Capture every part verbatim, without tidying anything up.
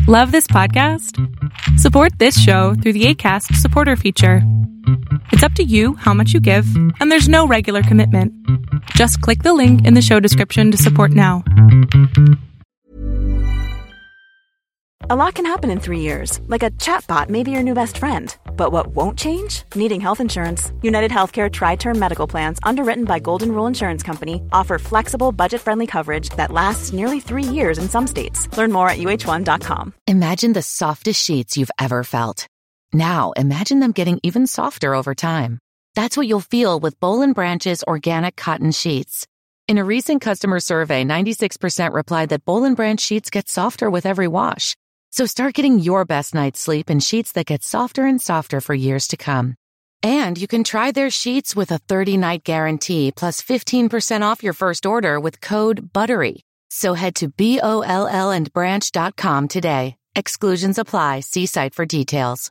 Love this podcast? Support this show through the Acast supporter feature. It's up to you how much you give, and there's no regular commitment. Just click the link in the show description to support now. A lot can happen in three years, like a chatbot may be your new best friend. But what won't change? Needing health insurance. United Healthcare Tri-Term Medical Plans, underwritten by Golden Rule Insurance Company, offer flexible, budget-friendly coverage that lasts nearly three years in some states. Learn more at U H one dot com. Imagine the softest sheets you've ever felt. Now, imagine them getting even softer over time. That's what you'll feel with Boll and Branch's organic cotton sheets. In a recent customer survey, ninety-six percent replied that Boll and Branch sheets get softer with every wash. So start getting your best night's sleep in sheets that get softer and softer for years to come. And you can try their sheets with a thirty-night guarantee plus fifteen percent off your first order with code BUTTERY. So head to B O L L and branch dot com today. Exclusions apply. See site for details.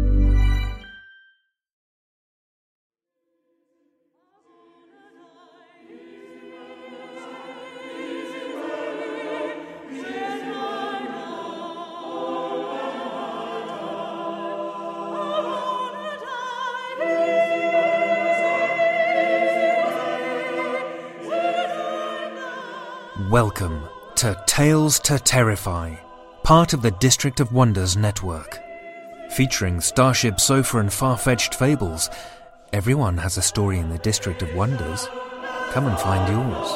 Welcome to Tales to Terrify, part of the District of Wonders network. Featuring Starship Sofa and far-fetched fables, everyone has a story in the District of Wonders. Come and find yours.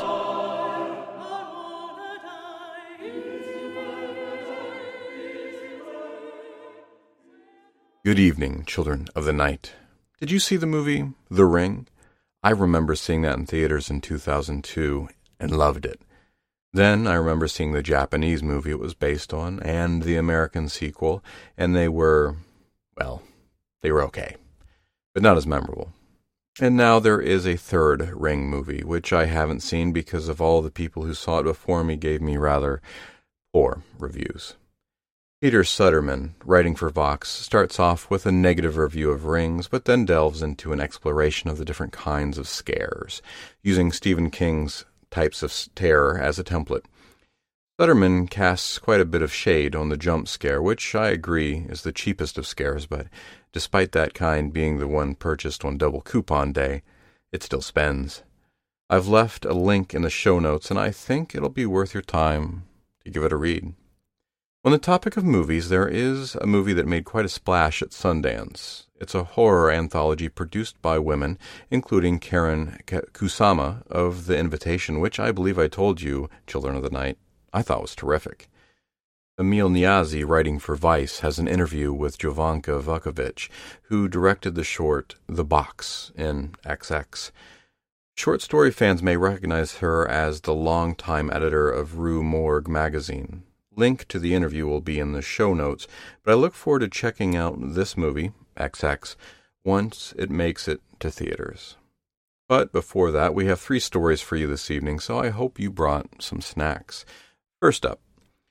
Good evening, children of the night. Did you see the movie The Ring? I remember seeing that in theaters in two thousand two and loved it. Then I remember seeing the Japanese movie it was based on and the American sequel, and they were, well, they were okay, but not as memorable. And now there is a third Ring movie, which I haven't seen because of all the people who saw it before me gave me rather poor reviews. Peter Sutterman, writing for Vox, starts off with a negative review of Rings, but then delves into an exploration of the different kinds of scares, using Stephen King's types of terror as a template. Sutterman casts quite a bit of shade on the jump scare, which I agree is the cheapest of scares, but despite that kind being the one purchased on double coupon day, it still spends. I've left a link in the show notes, and I think it'll be worth your time to give it a read. On the topic of movies, there is a movie that made quite a splash at Sundance. It's a horror anthology produced by women, including Karen Kusama of The Invitation, which I believe I told you, Children of the Night, I thought was terrific. Emil Niazi, writing for Vice, has an interview with Jovanka Vukovic, who directed the short The Box in X X. Short story fans may recognize her as the longtime editor of Rue Morgue magazine. Link to the interview will be in the show notes, but I look forward to checking out this movie, X X, once it makes it to theaters. But before that, we have three stories for you this evening, so I hope you brought some snacks. First up,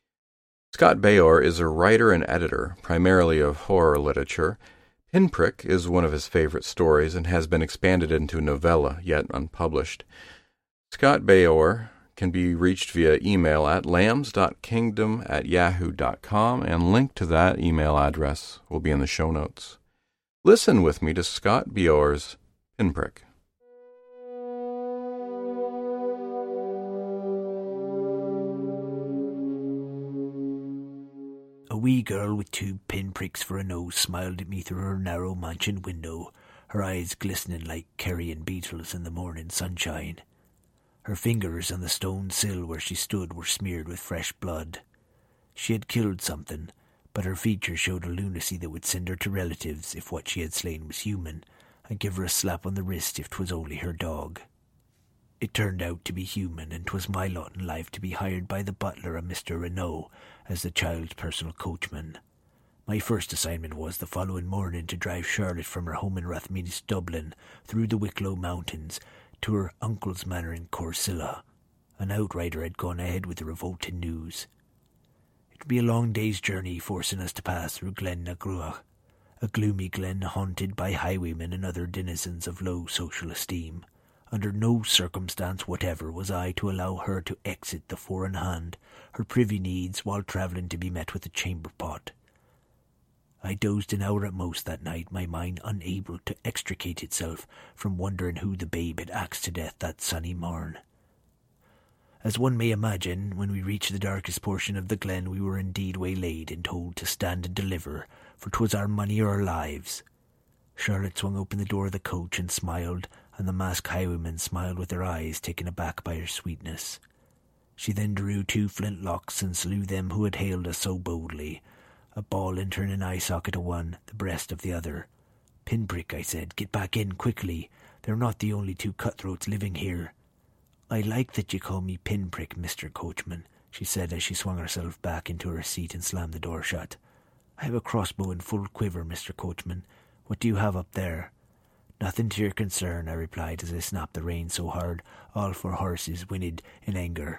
Scott Bayor is a writer and editor, primarily of horror literature. Pinprick is one of his favorite stories and has been expanded into a novella, yet unpublished. Scott Bayor can be reached via email at lambs dot kingdom at yahoo dot com, and link to that email address will be in the show notes. Listen with me to Scott Bayor's Pinprick. A wee girl with two pinpricks for a nose smiled at me through her narrow mansion window, her eyes glistening like carrion beetles in the morning sunshine. Her fingers on the stone sill where she stood were smeared with fresh blood. She had killed something, but her features showed a lunacy that would send her to relatives if what she had slain was human, and give her a slap on the wrist if 'twas only her dog. It turned out to be human, and 'twas my lot in life to be hired by the butler of Mister Renault as the child's personal coachman. My first assignment was the following morning to drive Charlotte from her home in Rathmines, Dublin, through the Wicklow Mountains, to her uncle's manor in Corsilla. An outrider had gone ahead with the revolting news. It would be a long day's journey, forcing us to pass through Glen Nagruach, a gloomy glen haunted by highwaymen and other denizens of low social esteem, Under no circumstance whatever was I to allow her to exit the four-in-hand, her privy needs, while travelling to be met with a chamber pot. I dozed an hour at most that night, my mind unable to extricate itself from wondering who the babe had axed to death that sunny morn. As one may imagine, when we reached the darkest portion of the glen, we were indeed waylaid and told to stand and deliver, for 'twas our money or our lives. Charlotte swung open the door of the coach and smiled, and the masked highwayman smiled with their eyes, taken aback by her sweetness. She then drew two flintlocks and slew them who had hailed us so boldly, a ball entering an eye socket of one, the breast of the other. "Pinprick," I said, "get back in, quickly. They're not the only two cutthroats living here." "I like that you call me Pinprick, Mister Coachman," she said as she swung herself back into her seat and slammed the door shut. "I have a crossbow in full quiver, Mister Coachman. What do you have up there?" "Nothing to your concern," I replied as I snapped the reins so hard all four horses whinnied in anger.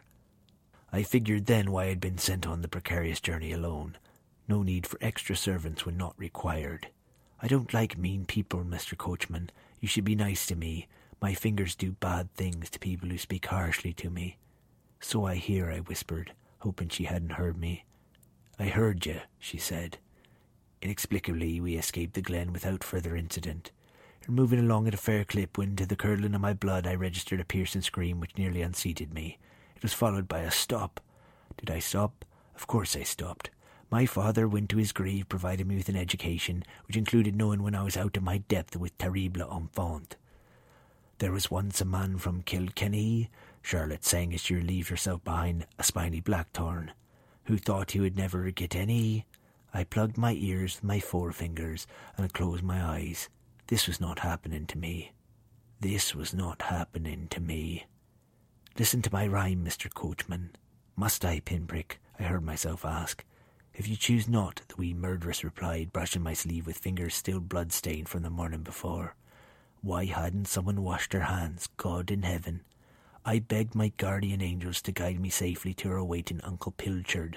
I figured then why I had been sent on the precarious journey alone. No need for extra servants when not required. "I don't like mean people, Mister Coachman. You should be nice to me. My fingers do bad things to people who speak harshly to me." "So I hear," I whispered, hoping she hadn't heard me. "I heard you," she said. Inexplicably, we escaped the glen without further incident. Moving along at a fair clip when, to the curdling of my blood, I registered a piercing scream which nearly unseated me. It was followed by a stop. Did I stop? Of course I stopped. My father went to his grave, providing me with an education, which included knowing when I was out of my depth with terrible enfant. "There was once a man from Kilkenny," Charlotte sang as she relieved herself behind a spiny blackthorn, "who thought he would never get any." I plugged my ears with my forefingers and closed my eyes. This was not happening to me. This was not happening to me. "Listen to my rhyme, Mister Coachman." "Must I, Pinprick?" I heard myself ask. "If you choose not," the wee murderess replied, brushing my sleeve with fingers still blood-stained from the morning before. Why hadn't someone washed their hands, God in heaven? I begged my guardian angels to guide me safely to her awaiting Uncle Pilchard.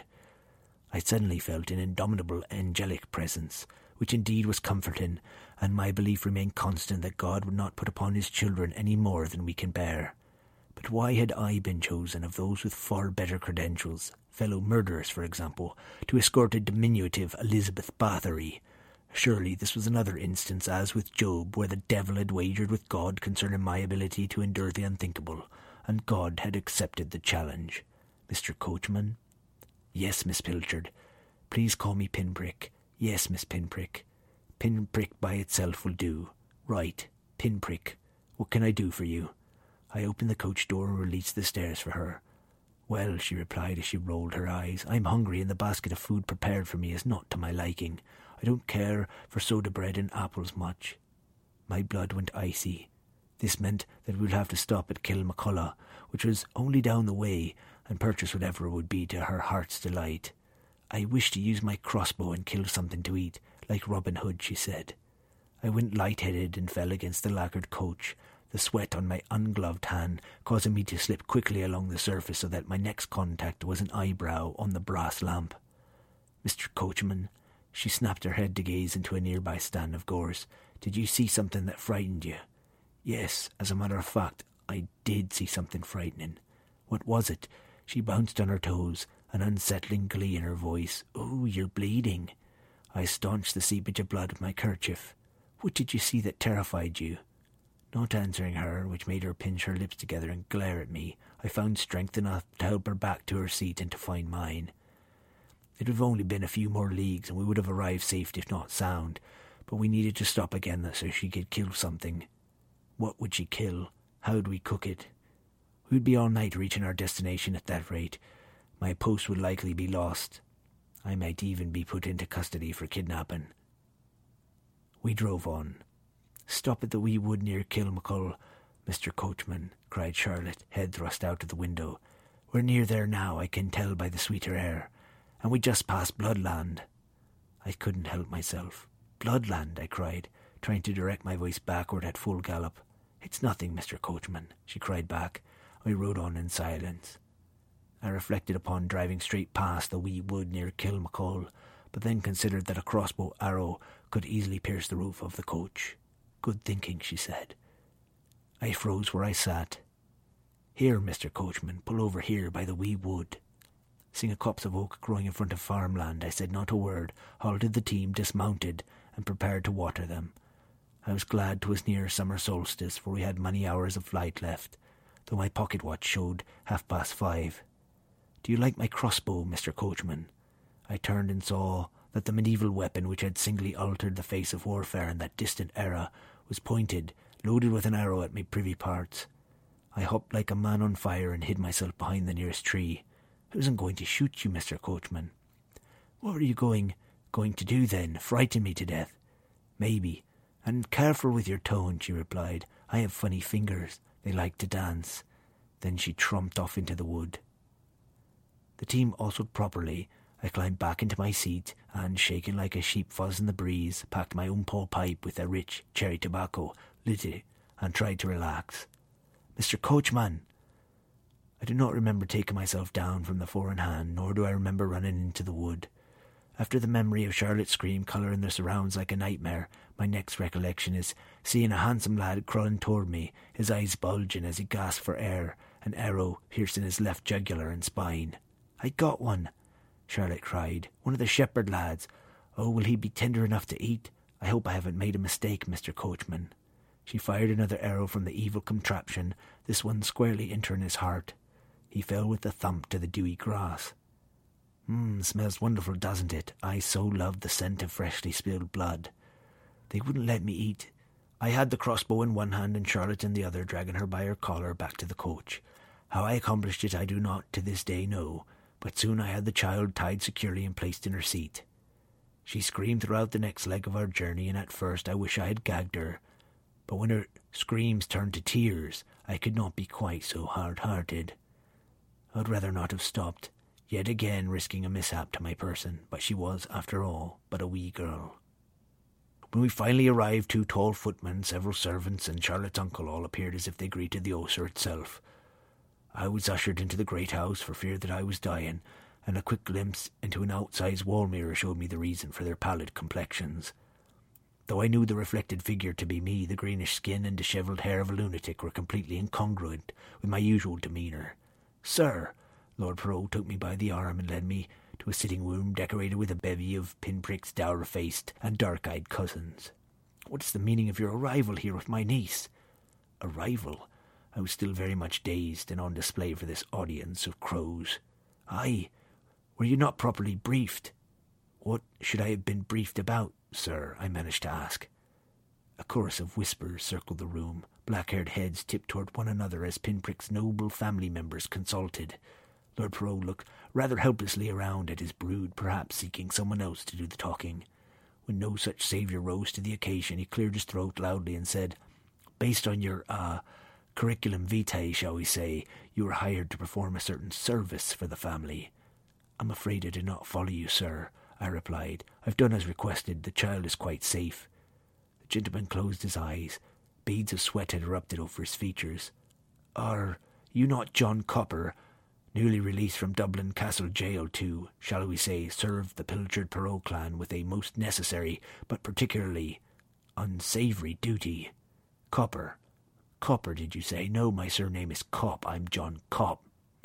I suddenly felt an indomitable angelic presence, which indeed was comforting, and my belief remained constant that God would not put upon his children any more than we can bear. But why had I been chosen of those with far better credentials, fellow murderers, for example, to escort a diminutive Elizabeth Bathory? Surely this was another instance, as with Job, where the devil had wagered with God concerning my ability to endure the unthinkable, and God had accepted the challenge. Mister Coachman? Yes, Miss Pilchard. Please call me Pinprick. Yes, Miss Pinprick. Pinprick by itself will do. Right, Pinprick. What can I do for you? I opened the coach door and released the stairs for her. Well, she replied as she rolled her eyes, I'm hungry and the basket of food prepared for me is not to my liking. I don't care for soda bread and apples much. My blood went icy. This meant that we would have to stop at Kilmacollough, which was only down the way, and purchase whatever would be to her heart's delight. I wished to use my crossbow and kill something to eat, like Robin Hood, she said. I went light-headed and fell against the lacquered coach, the sweat on my ungloved hand causing me to slip quickly along the surface so that my next contact was an eyebrow on the brass lamp. Mister Coachman, she snapped her head to gaze into a nearby stand of gorse. Did you see something that frightened you? Yes, as a matter of fact, I did see something frightening. What was it? She bounced on her toes, an unsettling glee in her voice. Oh, you're bleeding. I staunched the seepage of blood with my kerchief. What did you see that terrified you? Not answering her, which made her pinch her lips together and glare at me, I found strength enough to help her back to her seat and to find mine. It would have only been a few more leagues, and we would have arrived safe if not sound, but we needed to stop again so she could kill something. What would she kill? How would we cook it? We'd be all night reaching our destination at that rate. My post would likely be lost. I might even be put into custody for kidnapping. We drove on. Stop at the wee wood near Kilmacollough, Mister Coachman, cried Charlotte, head thrust out of the window. We're near there now, I can tell by the sweeter air. And we just passed Bloodland. I couldn't help myself. Bloodland, I cried, trying to direct my voice backward at full gallop. It's nothing, Mister Coachman, she cried back. We rode on in silence. I reflected upon driving straight past the wee wood near Kilmacollough, but then considered that a crossbow arrow could easily pierce the roof of the coach. Good thinking, she said. I froze where I sat. "Here, Mister Coachman, pull over here by the wee wood." Seeing a copse of oak growing in front of farmland, I said not a word, halted the team, dismounted, and prepared to water them. I was glad 'twas near summer solstice, for we had many hours of flight left, though my pocket watch showed half past five. "Do you like my crossbow, Mister Coachman?" I turned and saw that the medieval weapon which had singly altered the face of warfare in that distant era was pointed, loaded with an arrow at my privy parts. I hopped like a man on fire and hid myself behind the nearest tree. "I wasn't going to shoot you, Mister Coachman." "What are you going going to do then? Frighten me to death?" "Maybe. And careful with your tone," she replied. "I have funny fingers. They like to dance." Then she trumped off into the wood. The team oiled properly. I climbed back into my seat and, shaking like a sheep fuzz in the breeze, packed my own Paul pipe with a rich cherry tobacco, lit it, and tried to relax. "Mister Coachman!" I do not remember taking myself down from the four in hand, nor do I remember running into the wood. After the memory of Charlotte's scream colouring the surrounds like a nightmare, my next recollection is seeing a handsome lad crawling toward me, his eyes bulging as he gasped for air, an arrow piercing his left jugular and spine. "I got one!" Charlotte cried. "One of the shepherd lads. Oh, will he be tender enough to eat? I hope I haven't made a mistake, Mister Coachman." She fired another arrow from the evil contraption, this one squarely entering his heart. He fell with a thump to the dewy grass. Mmm, smells wonderful, doesn't it? I so love the scent of freshly spilled blood. They wouldn't let me eat. I had the crossbow in one hand and Charlotte in the other, dragging her by her collar back to the coach. How I accomplished it I do not to this day know, but soon I had the child tied securely and placed in her seat. She screamed throughout the next leg of our journey, and at first I wish I had gagged her. But when her screams turned to tears, I could not be quite so hard-hearted. I would rather not have stopped, yet again risking a mishap to my person, but she was, after all, but a wee girl. When we finally arrived, two tall footmen, several servants, and Charlotte's uncle all appeared as if they greeted the Oser itself. I was ushered into the great house for fear that I was dying, and a quick glimpse into an outsized wall mirror showed me the reason for their pallid complexions. Though I knew the reflected figure to be me, the greenish skin and dishevelled hair of a lunatic were completely incongruent with my usual demeanour. "Sir!" Lord Perrault took me by the arm and led me to a sitting room decorated with a bevy of pinpricks, dour-faced, and dark-eyed cousins. "What is the meaning of your arrival here with my niece?" Arrival? I was still very much dazed and on display for this audience of crows. "Aye, were you not properly briefed?" "What should I have been briefed about, sir?" I managed to ask. A chorus of whispers circled the room. Black-haired heads tipped toward one another as Pinprick's noble family members consulted. Lord Perrault looked rather helplessly around at his brood, perhaps seeking someone else to do the talking. When no such saviour rose to the occasion, he cleared his throat loudly and said, "Based on your, ah, uh, curriculum vitae, shall we say, you were hired to perform a certain service for the family." "I'm afraid I did not follow you, sir," I replied. "I've done as requested. The child is quite safe." The gentleman closed his eyes. Beads of sweat had erupted over his features. "Are you not John Copper, newly released from Dublin Castle Jail to, shall we say, serve the pilchard Perrault clan with a most necessary, but particularly unsavoury duty?" "Copper. Copper, did you say? No, my surname is Cop. I'm John Cop."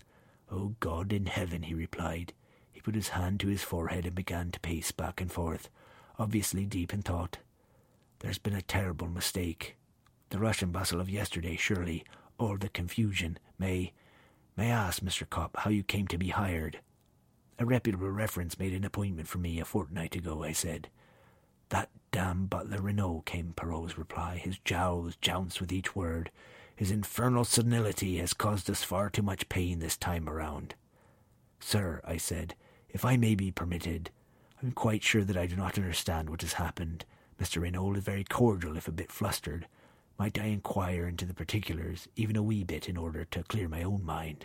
"Oh, God in heaven," he replied. He put his hand to his forehead and began to pace back and forth, obviously deep in thought. "There's been a terrible mistake. The rush and bustle of yesterday, surely, all the confusion. May, may I ask, Mister Cop, how you came to be hired?" "A reputable reference made an appointment for me a fortnight ago," I said. "That damned butler Renault," came Perrault's reply. "His jowls jounced with each word. His infernal senility has caused us far too much pain this time around." "Sir," I said, "if I may be permitted, I am quite sure that I do not understand what has happened. Mister Renault is very cordial, if a bit flustered. Might I inquire into the particulars, even a wee bit, in order to clear my own mind?"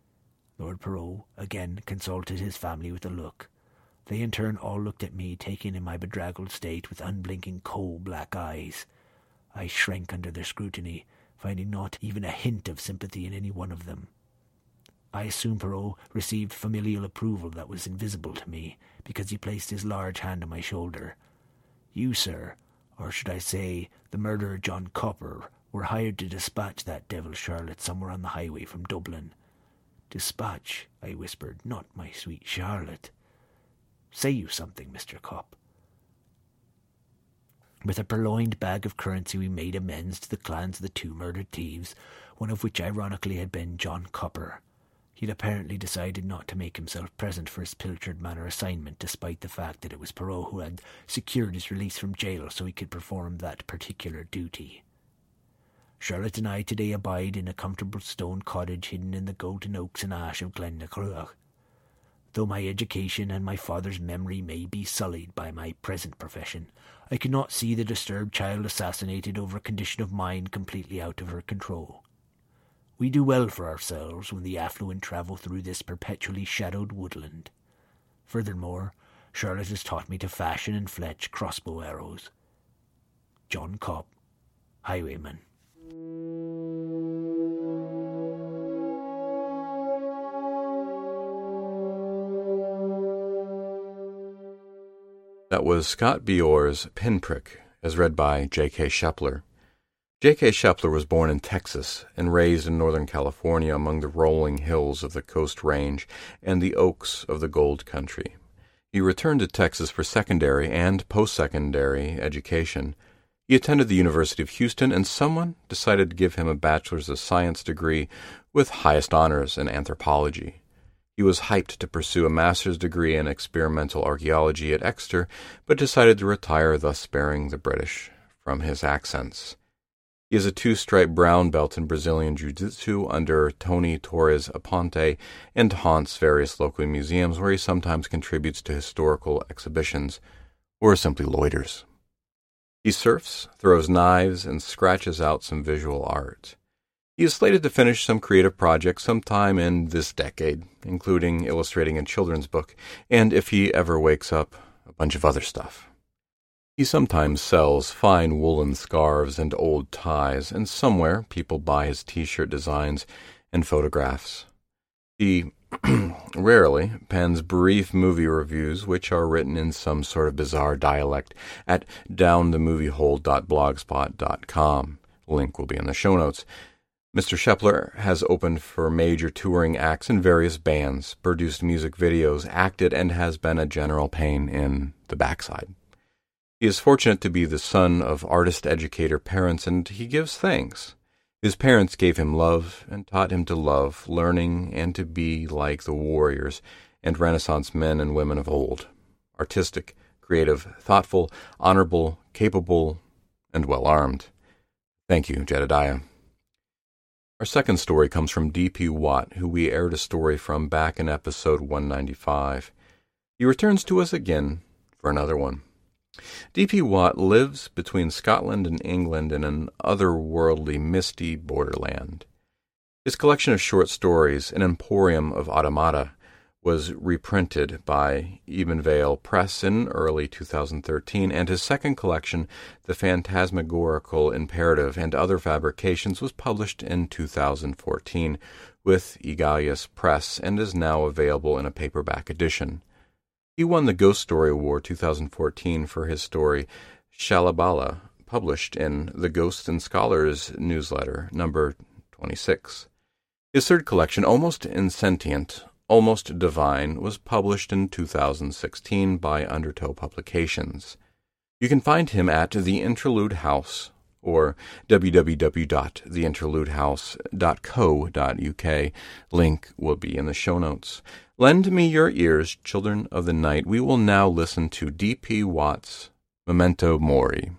Lord Perrault again consulted his family with a look. They in turn all looked at me, taken in my bedraggled state with unblinking coal-black eyes. I shrank under their scrutiny, finding not even a hint of sympathy in any one of them. I assume Perrault received familial approval that was invisible to me, because he placed his large hand on my shoulder. "You, sir, or should I say the murderer John Copper, We're hired to dispatch that devil Charlotte somewhere on the highway from Dublin. Dispatch, I whispered, not my sweet Charlotte. Say you something, Mister Cop. With a purloined bag of currency we made amends to the clans of the two murdered thieves, one of which ironically had been John Copper. He'd apparently decided not to make himself present for his Pilchard Manor assignment, despite the fact that it was Perrault who had secured his release from jail so he could perform that particular duty. Charlotte and I today abide in a comfortable stone cottage hidden in the golden oaks and ash of Glen-na-Cruach. Though my education and my father's memory may be sullied by my present profession, I could not see the disturbed child assassinated over a condition of mind completely out of her control. We do well for ourselves when the affluent travel through this perpetually shadowed woodland. Furthermore, Charlotte has taught me to fashion and fletch crossbow arrows. John Cobb, Highwayman. That was Scott B. Orr's Pinprick, as read by J K. Shepler. J K. Shepler was born in Texas and raised in Northern California among the rolling hills of the Coast Range and the oaks of the Gold Country. He returned to Texas for secondary and post-secondary education. He attended the University of Houston, and someone decided to give him a Bachelor's of Science degree with highest honors in anthropology. He was hyped to pursue a master's degree in experimental archaeology at Exeter, but decided to retire, thus sparing the British from his accents. He is a two-stripe brown belt in Brazilian Jiu-Jitsu under Tony Torres Aponte and haunts various local museums where he sometimes contributes to historical exhibitions or simply loiters. He surfs, throws knives, and scratches out some visual art. He is slated to finish some creative projects sometime in this decade, including illustrating a children's book, and if he ever wakes up, a bunch of other stuff. He sometimes sells fine woolen scarves and old ties, and somewhere people buy his T-shirt designs and photographs. He rarely pens brief movie reviews, which are written in some sort of bizarre dialect at down the movie hole dot blogspot dot com. Link will be in the show notes. Mister Shepler has opened for major touring acts in various bands, produced music videos, acted, and has been a general pain in the backside. He is fortunate to be the son of artist-educator parents, and he gives thanks. His parents gave him love and taught him to love, learning and to be like the warriors and Renaissance men and women of old. Artistic, creative, thoughtful, honorable, capable, and well-armed. Thank you, Jedediah. Our second story comes from D P. Watt, who we aired a story from back in episode one ninety-five. He returns to us again for another one. D P. Watt lives between Scotland and England in an otherworldly, misty borderland. His collection of short stories, An Emporium of Automata, was reprinted by Ebenvale Press in early two thousand thirteen, and his second collection, The Phantasmagorical Imperative and Other Fabrications, was published in two thousand fourteen with Egalius Press and is now available in a paperback edition. He won the Ghost Story Award two thousand fourteen for his story Shalabala, published in the Ghosts and Scholars newsletter, number twenty-six. His third collection, Almost Insentient, Almost Divine, was published in two thousand sixteen by Undertow Publications. You can find him at The Interlude House or w w w dot the interlude house dot co dot u k. Link will be in the show notes. Lend me your ears, children of the night. We will now listen to D P. Watt's Memento Mori.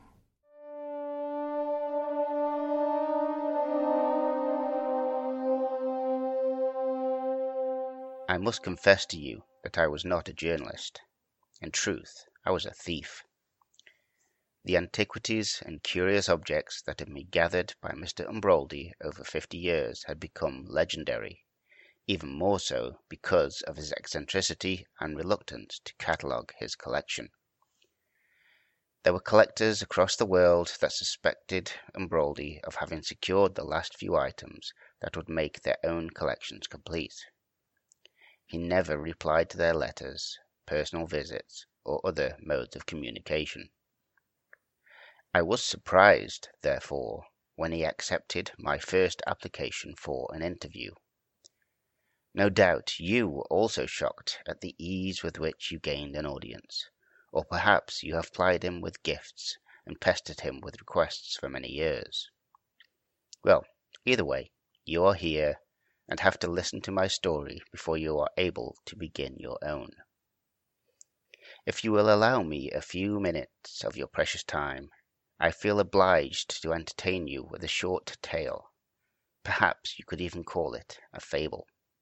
I must confess to you that I was not a journalist. In truth, I was a thief. The antiquities and curious objects that had been gathered by Mister Umbroldi over fifty years had become legendary, even more so because of his eccentricity and reluctance to catalogue his collection. There were collectors across the world that suspected Umbroldi of having secured the last few items that would make their own collections complete. He never replied to their letters, personal visits, or other modes of communication. I was surprised, therefore, when he accepted my first application for an interview. No doubt you were also shocked at the ease with which you gained an audience, or perhaps you have plied him with gifts and pestered him with requests for many years. Well, either way, you are here and have to listen to my story before you are able to begin your own. If you will allow me a few minutes of your precious time, I feel obliged to entertain you with a short tale. Perhaps you could even call it a fable.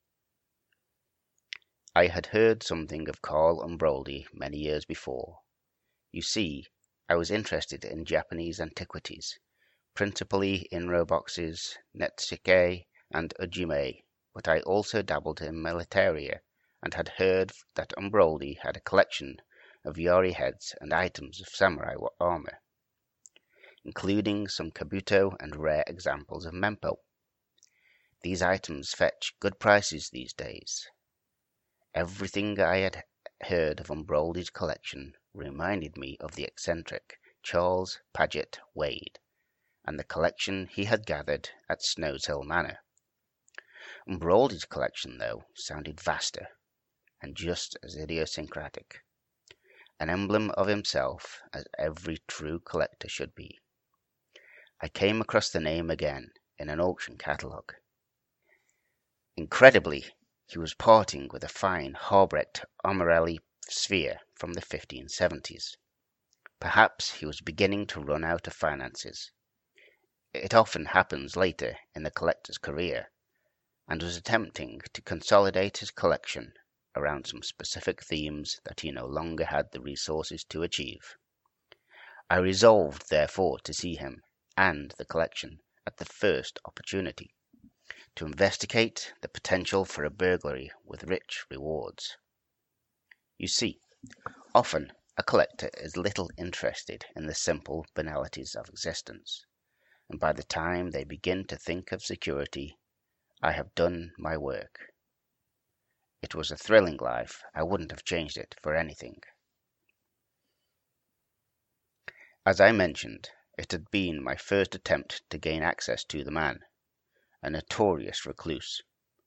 I had heard something of Carl Umbroldi many years before. You see, I was interested in Japanese antiquities, principally Inro boxes, Netsuke, and Ujime, but I also dabbled in militaria and had heard that Umbroldi had a collection of yari heads and items of samurai armor, including some kabuto and rare examples of mempo. These items fetch good prices these days. Everything I had heard of Umbroldi's collection reminded me of the eccentric Charles Paget Wade and the collection he had gathered at Snows Hill Manor. Umbroldi's collection, though, sounded vaster and just as idiosyncratic, an emblem of himself as every true collector should be. I came across the name again in an auction catalogue. Incredibly, he was parting with a fine Harbrecht Armorelli sphere from the fifteen seventies. Perhaps he was beginning to run out of finances. It often happens later in the collector's career, and was attempting to consolidate his collection around some specific themes that he no longer had the resources to achieve. I resolved, therefore, to see him and the collection at the first opportunity, to investigate the potential for a burglary with rich rewards. You see, often a collector is little interested in the simple banalities of existence, and by the time they begin to think of security, I have done my work. It was a thrilling life. I wouldn't have changed it for anything. As I mentioned, it had been my first attempt to gain access to the man, a notorious recluse.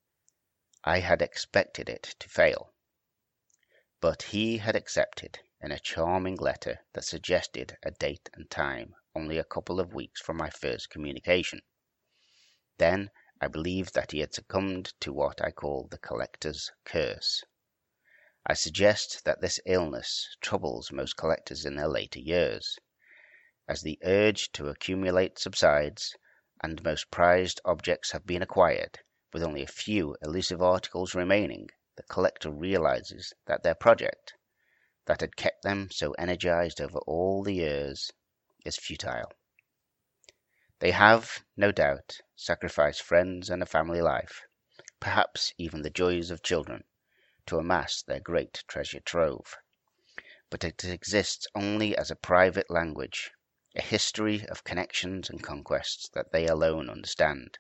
I had expected it to fail, but he had accepted in a charming letter that suggested a date and time only a couple of weeks from my first communication. Then I believed that he had succumbed to what I call the collector's curse. I suggest that this illness troubles most collectors in their later years. As the urge to accumulate subsides, and most prized objects have been acquired, with only a few elusive articles remaining, the collector realizes that their project, that had kept them so energized over all the years, is futile. They have, no doubt, sacrificed friends and a family life, perhaps even the joys of children, to amass their great treasure trove. But it exists only as a private language, a history of connections and conquests that they alone understand.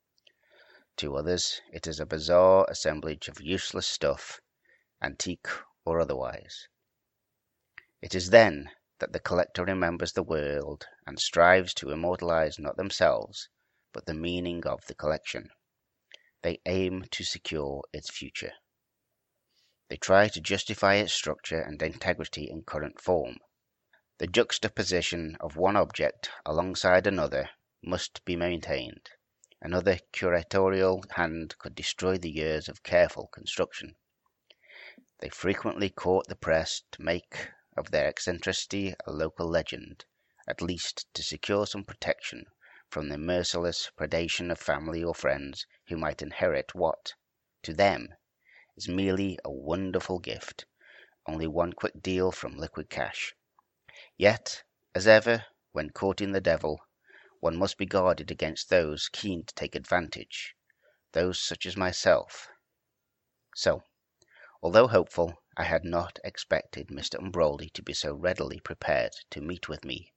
To others, it is a bizarre assemblage of useless stuff, antique or otherwise. It is then that the collector remembers the world and strives to immortalize not themselves, but the meaning of the collection. They aim to secure its future. They try to justify its structure and integrity in current form. The juxtaposition of one object alongside another must be maintained. Another curatorial hand could destroy the years of careful construction. They frequently court the press to make of their eccentricity a local legend, at least to secure some protection from the merciless predation of family or friends who might inherit what, to them, is merely a wonderful gift, only one quick deal from liquid cash. Yet, as ever, when courting the devil, one must be guarded against those keen to take advantage, those such as myself. So, although hopeful, I had not expected Mister Umbroldi to be so readily prepared to meet with me.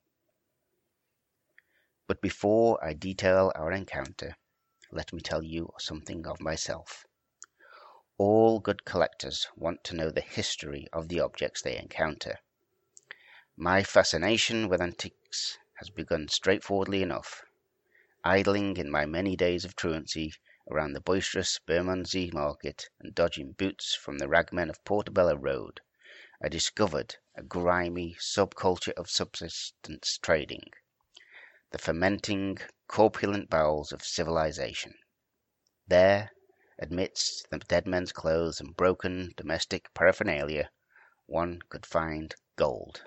But before I detail our encounter, let me tell you something of myself. All good collectors want to know the history of the objects they encounter. My fascination with antiques has begun straightforwardly enough. idling in my many days of truancy around the boisterous Bermondsey Market and dodging boots from the ragmen of Portobello Road, I discovered a grimy subculture of subsistence trading, the fermenting, corpulent bowels of civilization. There, amidst the dead men's clothes and broken domestic paraphernalia, one could find gold.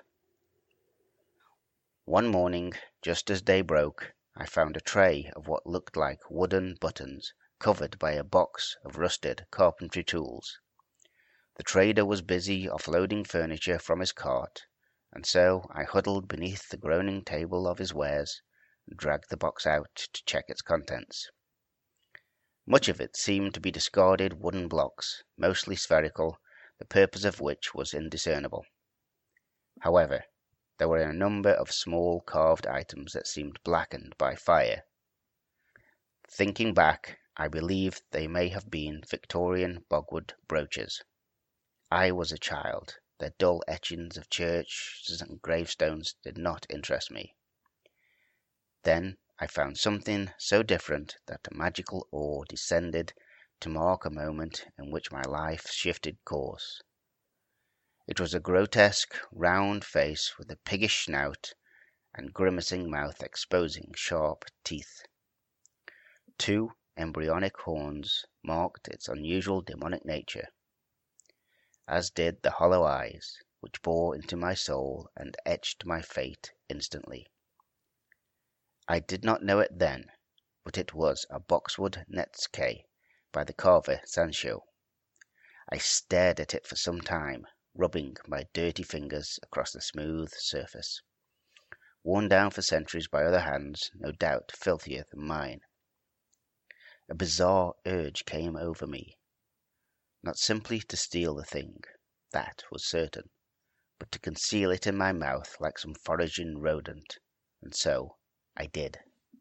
One morning, just as day broke, I found a tray of what looked like wooden buttons covered by a box of rusted carpentry tools. The trader was busy offloading furniture from his cart, and so I huddled beneath the groaning table of his wares and dragged the box out to check its contents. Much of it seemed to be discarded wooden blocks, mostly spherical, the purpose of which was indiscernible. However, there were a number of small carved items that seemed blackened by fire. Thinking back, I believe they may have been Victorian bogwood brooches. I was a child. Their dull etchings of churches and gravestones did not interest me. Then I found something so different that a magical awe descended to mark a moment in which my life shifted course. It was a grotesque, round face with a piggish snout and grimacing mouth exposing sharp teeth. Two embryonic horns marked its unusual demonic nature, as did the hollow eyes, which bore into my soul and etched my fate instantly. I did not know it then, but it was a boxwood Netzke by the carver Sancho. I stared at it for some time, rubbing my dirty fingers across the smooth surface, worn down for centuries by other hands, no doubt filthier than mine. A bizarre urge came over me, not simply to steal the thing, that was certain, but to conceal it in my mouth like some foraging rodent, and so I did.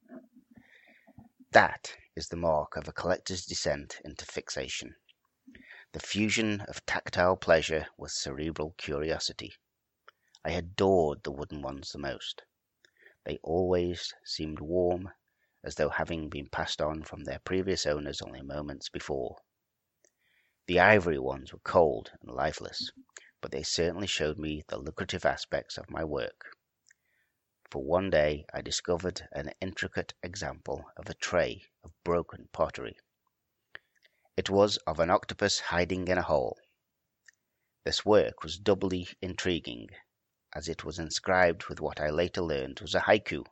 That is the mark of a collector's descent into fixation, the fusion of tactile pleasure with cerebral curiosity. I adored the wooden ones the most. They always seemed warm, as though having been passed on from their previous owners only moments before. The ivory ones were cold and lifeless, but they certainly showed me the lucrative aspects of my work. For one day I discovered an intricate example of a tray of broken pottery. It was of an octopus hiding in a hole. This work was doubly intriguing, as it was inscribed with what I later learned was a haiku.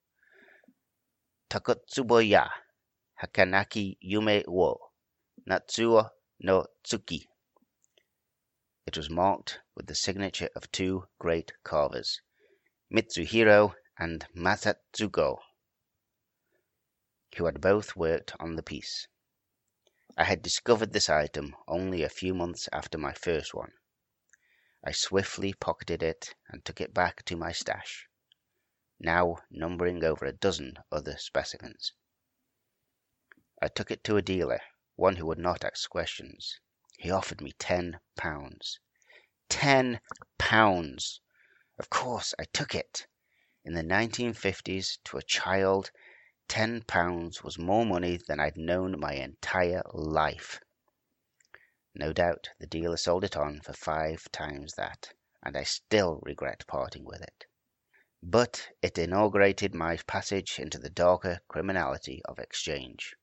Takotsubo-ya, hakanaki yume wo, natsuo no tsuki. It was marked with the signature of two great carvers, Mitsuhiro and Masatsugo, who had both worked on the piece. I had discovered this item only a few months after my first one. I swiftly pocketed it and took it back to my stash, now numbering over a dozen other specimens. I took it to a dealer, one who would not ask questions. He offered me ten pounds. Ten pounds! Of course I took it. In the nineteen fifties, to a child, ten pounds was more money than I'd known my entire life. No doubt the dealer sold it on for five times that, and I still regret parting with it. But it inaugurated my passage into the darker criminality of exchange.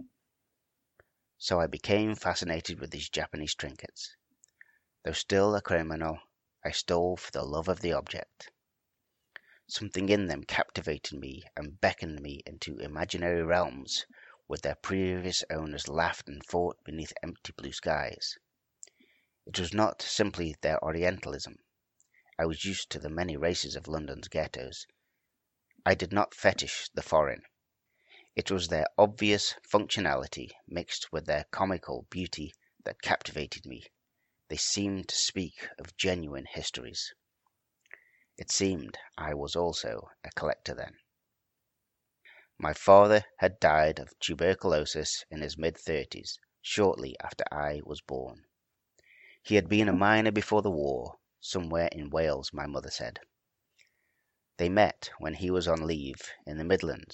So I became fascinated with these Japanese trinkets. Though still a criminal, I stole for the love of the object. Something in them captivated me and beckoned me into imaginary realms where their previous owners laughed and fought beneath empty blue skies. It was not simply their Orientalism. I was used to the many races of London's ghettos. I did not fetish the foreign. It was their obvious functionality mixed with their comical beauty that captivated me. They seemed to speak of genuine histories. It seemed I was also a collector then. My father had died of tuberculosis in his mid-thirties, shortly after I was born. He had been a miner before the war, somewhere in Wales, my mother said. They met when he was on leave in the Midlands,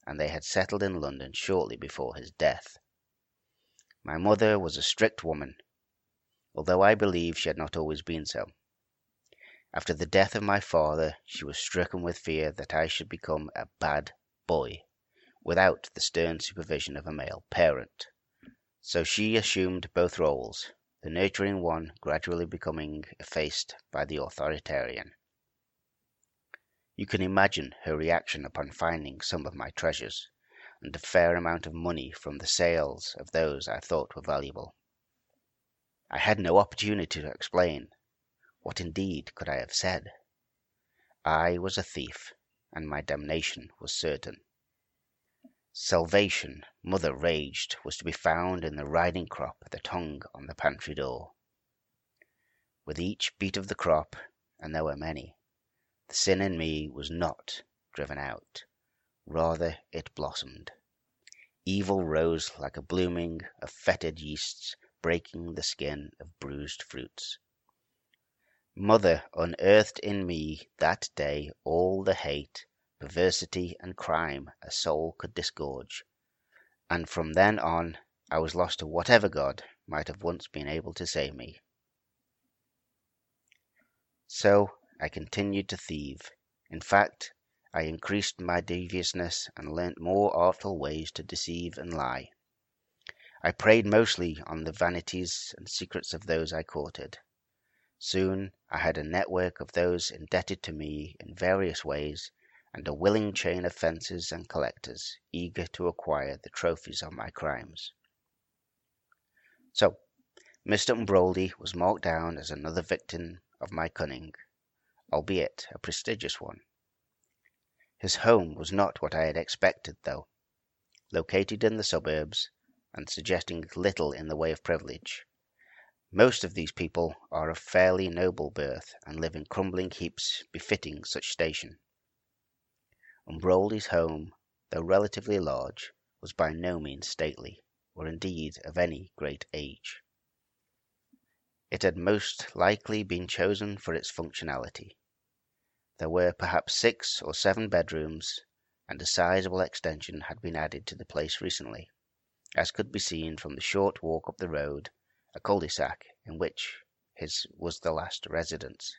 and they had settled in London shortly before his death. My mother was a strict woman, although I believe she had not always been so. After the death of my father, she was stricken with fear that I should become a bad boy, without the stern supervision of a male parent. So she assumed both roles, the nurturing one gradually becoming effaced by the authoritarian. You can imagine her reaction upon finding some of my treasures, and a fair amount of money from the sales of those I thought were valuable. I had no opportunity to explain. What indeed could I have said? I was a thief, and my damnation was certain. Salvation, mother raged, was to be found in the riding crop that hung on the pantry door. With each beat of the crop, and there were many, the sin in me was not driven out. Rather it blossomed. Evil rose like a blooming of fetid yeasts breaking the skin of bruised fruits. Mother unearthed in me that day all the hate, perversity, and crime a soul could disgorge, and from then on I was lost to whatever God might have once been able to save me. So I continued to thieve. In fact, I increased my deviousness and learnt more artful ways to deceive and lie. I preyed mostly on the vanities and secrets of those I courted. Soon I had a network of those indebted to me in various ways, and a willing chain of fencers and collectors eager to acquire the trophies of my crimes. So, Mister Umbroldi was marked down as another victim of my cunning, albeit a prestigious one. His home was not what I had expected, though. Located in the suburbs, and suggesting little in the way of privilege. Most of these people are of fairly noble birth, and live in crumbling heaps befitting such station. Umbroldi's home, though relatively large, was by no means stately, or indeed of any great age. It had most likely been chosen for its functionality. There were perhaps six or seven bedrooms, and a sizable extension had been added to the place recently, as could be seen from the short walk up the road, a cul-de-sac in which his was the last residence.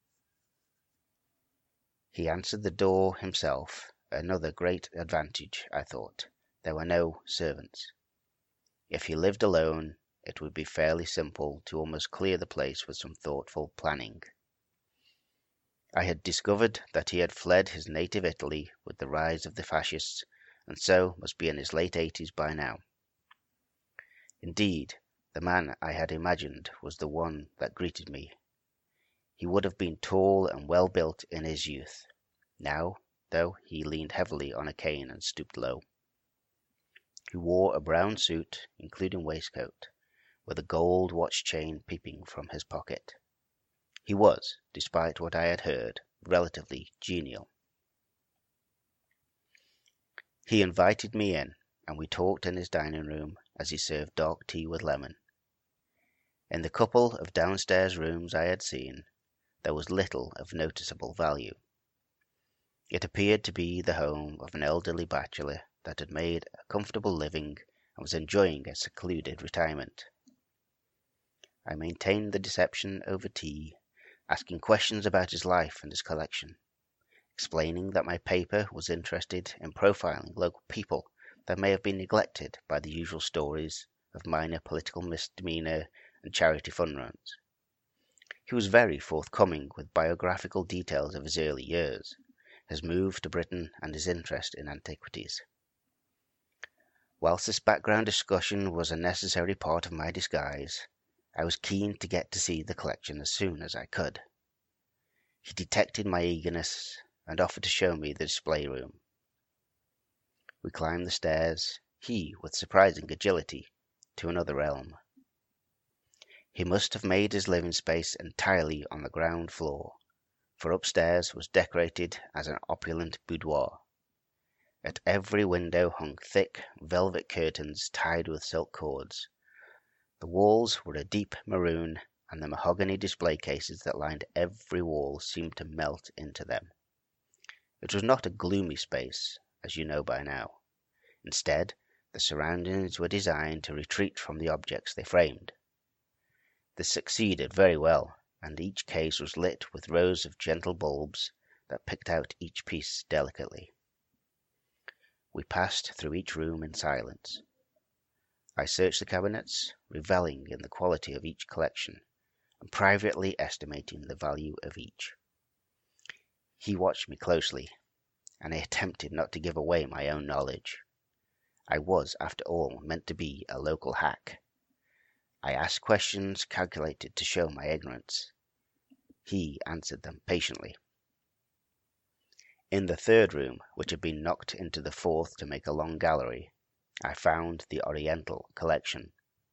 He answered the door himself, another great advantage, I thought. There were no servants. If he lived alone, it would be fairly simple to almost clear the place with some thoughtful planning. I had discovered that he had fled his native Italy with the rise of the fascists, and so must be in his late eighties by now. Indeed, the man I had imagined was the one that greeted me. He would have been tall and well-built in his youth. Now, though, he leaned heavily on a cane and stooped low. He wore a brown suit, including waistcoat, with a gold watch chain peeping from his pocket. He was, despite what I had heard, relatively genial. He invited me in, and we talked in his dining room as he served dark tea with lemon. In the couple of downstairs rooms I had seen, there was little of noticeable value. It appeared to be the home of an elderly bachelor that had made a comfortable living and was enjoying a secluded retirement. I maintained the deception over tea, asking questions about his life and his collection, explaining that my paper was interested in profiling local people that may have been neglected by the usual stories of minor political misdemeanor and charity fund runs. He was very forthcoming with biographical details of his early years, his move to Britain, and his interest in antiquities. Whilst this background discussion was a necessary part of my disguise, I was keen to get to see the collection as soon as I could. He detected my eagerness and offered to show me the display room. We climbed the stairs, he with surprising agility, to another realm. He must have made his living space entirely on the ground floor, for upstairs was decorated as an opulent boudoir. At every window hung thick velvet curtains tied with silk cords. The walls were a deep maroon, and the mahogany display cases that lined every wall seemed to melt into them. It was not a gloomy space, as you know by now. Instead, the surroundings were designed to retreat from the objects they framed. This succeeded very well, and each case was lit with rows of gentle bulbs that picked out each piece delicately. We passed through each room in silence. I searched the cabinets, reveling in the quality of each collection, and privately estimating the value of each. He watched me closely, and I attempted not to give away my own knowledge. I was, after all, meant to be a local hack. I asked questions calculated to show my ignorance. He answered them patiently. In the third room, which had been knocked into the fourth to make a long gallery, I found the Oriental collection.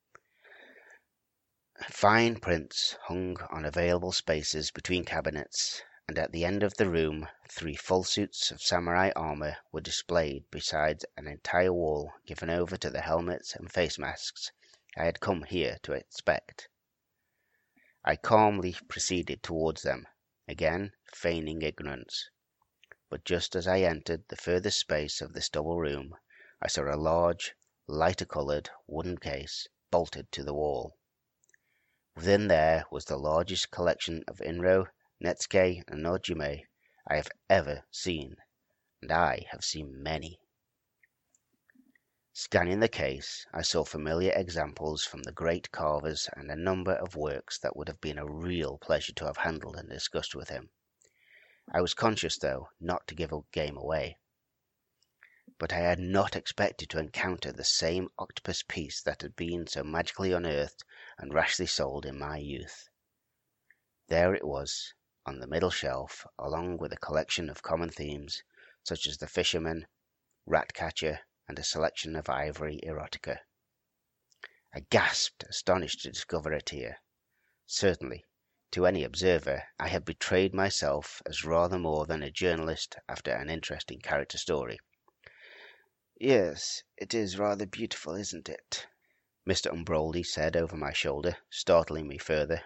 Fine prints hung on available spaces between cabinets, and at the end of the room three full suits of samurai armor were displayed besides an entire wall given over to the helmets and face masks I had come here to inspect. I calmly proceeded towards them, again feigning ignorance. But just as I entered the furthest space of this double room, I saw a large, lighter-coloured wooden case bolted to the wall. Within there was the largest collection of Inro, Netsuke, and Nojime I have ever seen, and I have seen many. Scanning the case, I saw familiar examples from the great carvers and a number of works that would have been a real pleasure to have handled and discussed with him. I was conscious, though, not to give a game away. But I had not expected to encounter the same octopus piece that had been so magically unearthed and rashly sold in my youth. There it was, on the middle shelf, along with a collection of common themes, such as the fisherman, rat-catcher, and a selection of ivory erotica. I gasped, astonished to discover it here. Certainly, to any observer, I had betrayed myself as rather more than a journalist after an interesting character story. "Yes, it is rather beautiful, isn't it?" Mister Umbroldi said over my shoulder, startling me further.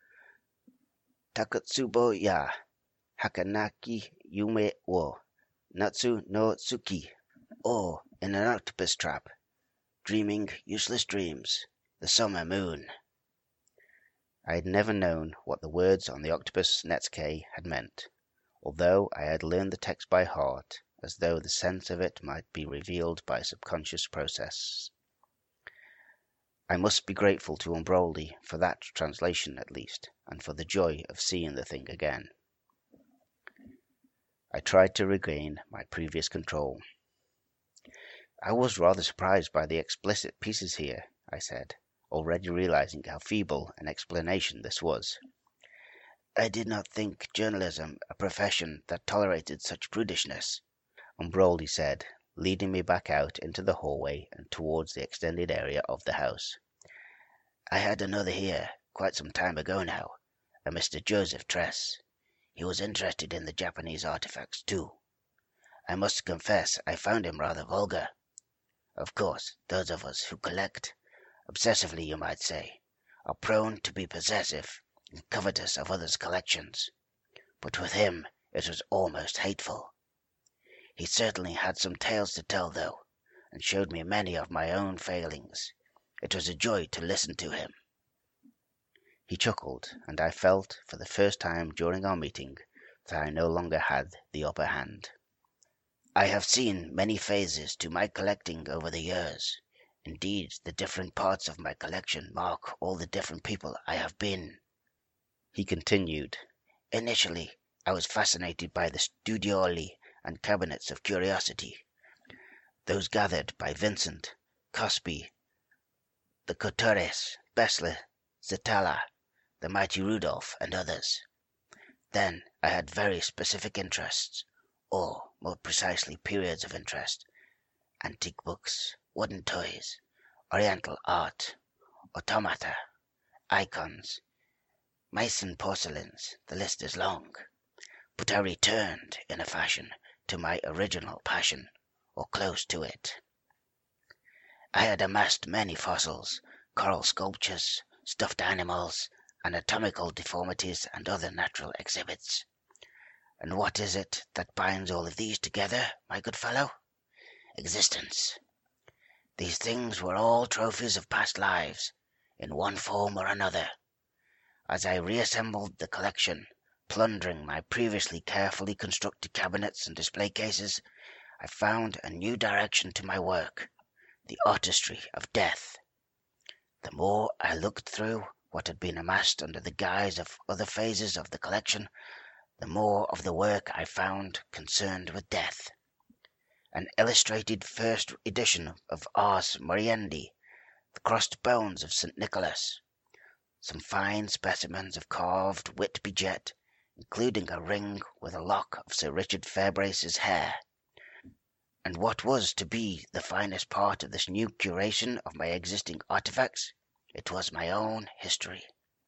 "Takotsubo ya, hakanaki yume wo, natsu no tsuki, or in an octopus trap, dreaming useless dreams, the summer moon." I had never known what the words on the octopus Netsuke had meant, although I had learned the text by heart, as though the sense of it might be revealed by a subconscious process. I must be grateful to Umbroldi for that translation at least, and for the joy of seeing the thing again. I tried to regain my previous control. "I was rather surprised by the explicit pieces here," I said, already realizing how feeble an explanation this was. "I did not think journalism a profession that tolerated such prudishness," Umbroldi said, leading me back out into the hallway and towards the extended area of the house. "I had another here, quite some time ago now, a Mister Joseph Tress. He was interested in the Japanese artifacts too. I must confess I found him rather vulgar. Of course, those of us who collect, obsessively you might say, are prone to be possessive and covetous of others' collections. But with him it was almost hateful. He certainly had some tales to tell, though, and showed me many of my own failings. It was a joy to listen to him." He chuckled, and I felt, for the first time during our meeting, that I no longer had the upper hand. "I have seen many phases to my collecting over the years. Indeed, the different parts of my collection mark all the different people I have been," he continued. "Initially, I was fascinated by the studioli and cabinets of curiosity, those gathered by Vincent, Cosby, the Coutures, Bessler, Zetala, the mighty Rudolph, and others. Then I had very specific interests, or, more precisely, periods of interest: antique books, wooden toys, oriental art, automata, icons, Meissen porcelains, the list is long. But I returned, in a fashion, to my original passion, or close to it. I had amassed many fossils, coral sculptures, stuffed animals, anatomical deformities, and other natural exhibits. And what is it that binds all of these together, my good fellow? existence. These things were all trophies of past lives, in one form or another. As I reassembled the collection, plundering my previously carefully constructed cabinets and display cases, I found a new direction to my work, the artistry of death. The more I looked through what had been amassed under the guise of other phases of the collection, the more of the work I found concerned with death. An illustrated first edition of Ars Moriendi, the crossed bones of Saint Nicholas, some fine specimens of carved Whitby jet, including a ring with a lock of Sir Richard Fairbrace's hair, and what was to be the finest part of this new curation of my existing artifacts, it was my own history.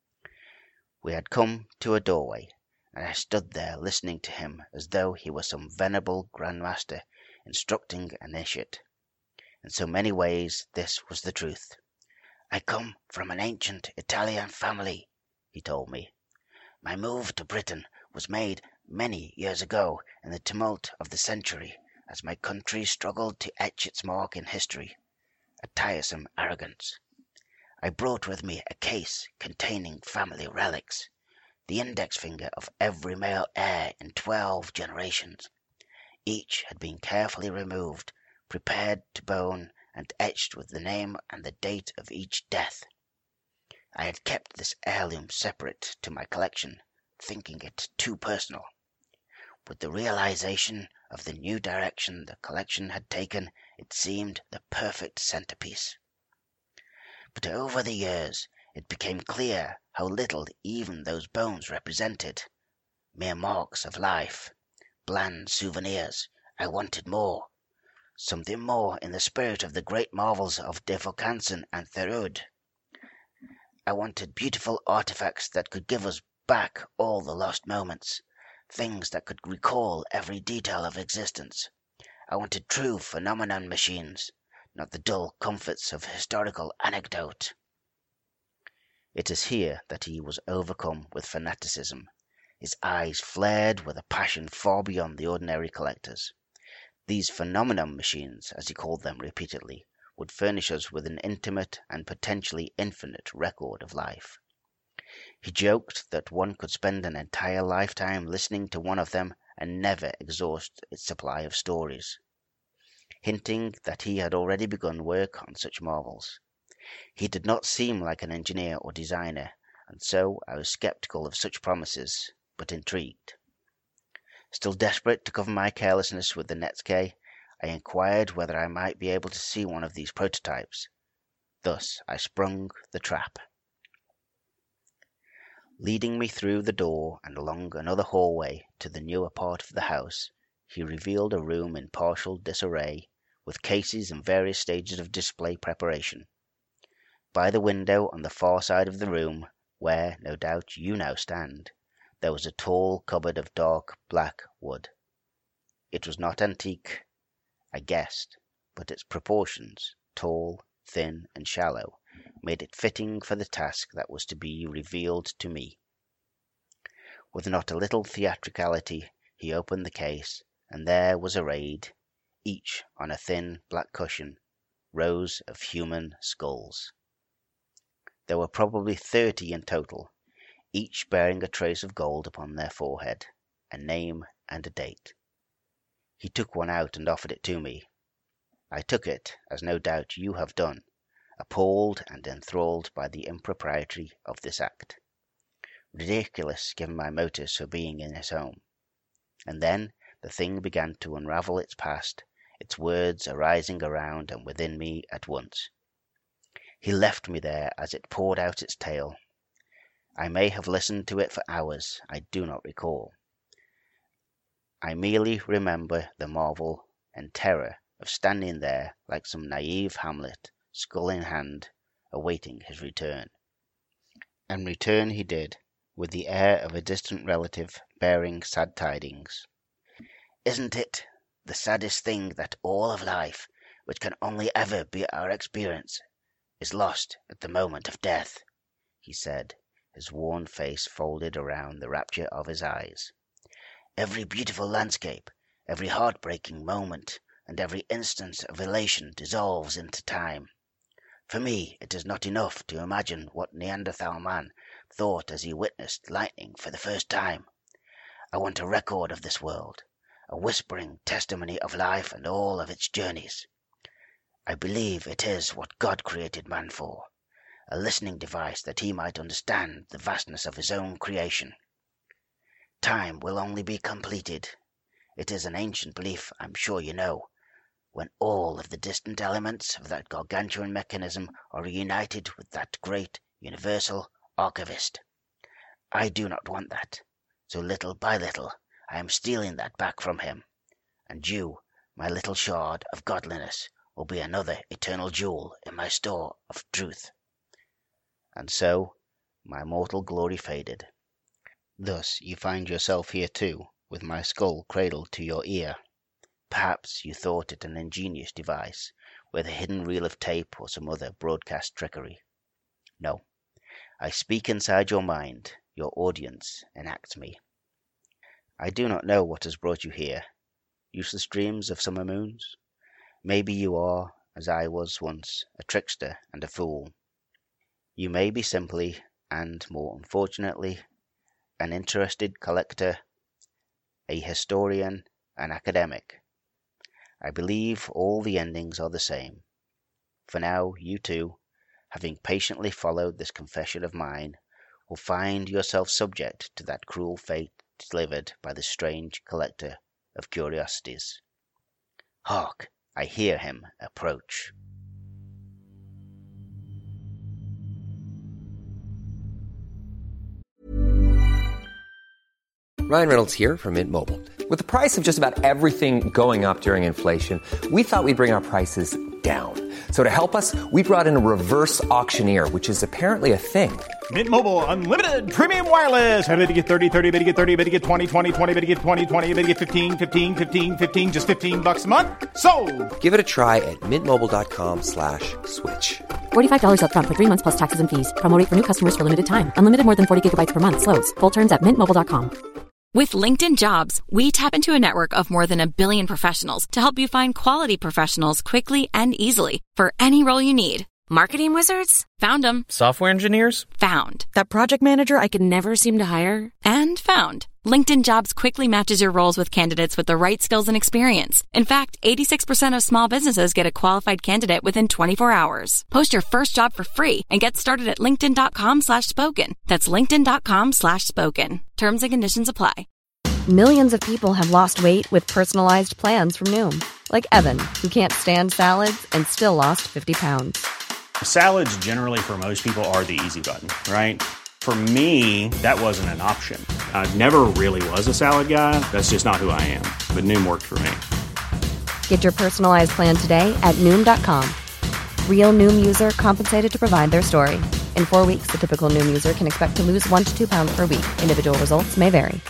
We had come to a doorway, and I stood there listening to him as though he were some venerable grandmaster instructing an initiate. In so many ways this was the truth. I come from an ancient Italian family, he told me. My move to Britain was made many years ago in the tumult of the century, as my country struggled to etch its mark in history, a tiresome arrogance. I brought with me a case containing family relics, the index finger of every male heir in twelve generations. Each had been carefully removed, prepared to bone, and etched with the name and the date of each death. I had kept this heirloom separate to my collection, thinking it too personal. With the realization of the new direction the collection had taken, it seemed the perfect centerpiece. But over the years it became clear how little even those bones represented. Mere marks of life, bland souvenirs. I wanted more. Something more in the spirit of the great marvels of De Vaucanson and Thérèse. I wanted beautiful artifacts that could give us back all the lost moments, things that could recall every detail of existence. I wanted true phenomenon machines, not the dull comforts of historical anecdote. It is here that he was overcome with fanaticism. His eyes flared with a passion far beyond the ordinary collector's. These phenomenon machines, as he called them repeatedly, would furnish us with an intimate and potentially infinite record of life. He joked that one could spend an entire lifetime listening to one of them and never exhaust its supply of stories, hinting that he had already begun work on such marvels. He did not seem like an engineer or designer, and so I was sceptical of such promises, but intrigued. Still desperate to cover my carelessness with the Netsuke, I inquired whether I might be able to see one of these prototypes. Thus I sprung the trap. Leading me through the door and along another hallway to the newer part of the house, he revealed a room in partial disarray, with cases in various stages of display preparation. By the window on the far side of the room, where, no doubt, you now stand, there was a tall cupboard of dark black wood. It was not antique, I guessed, but its proportions, tall, thin, and shallow, made it fitting for the task that was to be revealed to me. With not a little theatricality, he opened the case, and there was arrayed, each on a thin black cushion, rows of human skulls. There were probably thirty in total, each bearing a trace of gold upon their forehead, a name and a date. He took one out and offered it to me. I took it, as no doubt you have done, appalled and enthralled by the impropriety of this act. Ridiculous given my motives for being in his home. And then the thing began to unravel its past, its words arising around and within me at once. He left me there as it poured out its tale. I may have listened to it for hours, I do not recall. I merely remember the marvel and terror of standing there like some naive Hamlet, skull in hand, awaiting his return. And return he did, with the air of a distant relative bearing sad tidings. Isn't it the saddest thing that all of life, which can only ever be our experience, is lost at the moment of death? He said, his worn face folded around the rapture of his eyes. Every beautiful landscape, every heartbreaking moment, and every instant of elation dissolves into time. For me, it is not enough to imagine what Neanderthal man thought as he witnessed lightning for the first time. I want a record of this world, a whispering testimony of life and all of its journeys. I believe it is what God created man for, a listening device that he might understand the vastness of his own creation. Time will only be completed, it is an ancient belief I'm sure you know, when all of the distant elements of that gargantuan mechanism are reunited with that great universal archivist. I do not want that, so little by little I am stealing that back from him, and you, my little shard of godliness, will be another eternal jewel in my store of truth. And so my mortal glory faded. Thus you find yourself here too, with my skull cradled to your ear. Perhaps you thought it an ingenious device, with a hidden reel of tape or some other broadcast trickery. No, I speak inside your mind, your audience enacts me. I do not know what has brought you here, useless dreams of summer moons. Maybe you are, as I was once, a trickster and a fool. You may be simply, and more unfortunately, an interested collector, a historian, an academic. I believe all the endings are the same. For now, you too, having patiently followed this confession of mine, will find yourself subject to that cruel fate delivered by the strange collector of curiosities. Hark! I hear him approach. Ryan Reynolds here from Mint Mobile. With the price of just about everything going up during inflation, we thought we'd bring our prices down. So to help us, we brought in a reverse auctioneer, which is apparently a thing. Mint Mobile Unlimited Premium Wireless. How to get thirty, thirty, how to get thirty, how to get twenty, twenty, twenty, how to get twenty, twenty, how to get fifteen, fifteen, fifteen, fifteen, just fifteen bucks a month? Sold! Give it a try at mintmobile.com slash switch. forty-five dollars up front for three months plus taxes and fees. Promo rate for new customers for limited time. Unlimited more than forty gigabytes per month. Slows full terms at mint mobile dot com. With LinkedIn Jobs, we tap into a network of more than a billion professionals to help you find quality professionals quickly and easily for any role you need. Marketing wizards? Found them. Software engineers? Found. That project manager I could never seem to hire? And found. LinkedIn Jobs quickly matches your roles with candidates with the right skills and experience. In fact, eighty-six percent of small businesses get a qualified candidate within twenty-four hours. Post your first job for free and get started at linkedin.com slash spoken. That's linkedin.com slash spoken. Terms and conditions apply. Millions of people have lost weight with personalized plans from Noom. Like Evan, who can't stand salads and still lost fifty pounds. Salads generally for most people are the easy button, right? For me, that wasn't an option. I never really was a salad guy. That's just not who I am. But Noom worked for me. Get your personalized plan today at Noom dot com. Real Noom user compensated to provide their story. In four weeks, the typical Noom user can expect to lose one to two pounds per week. Individual results may vary.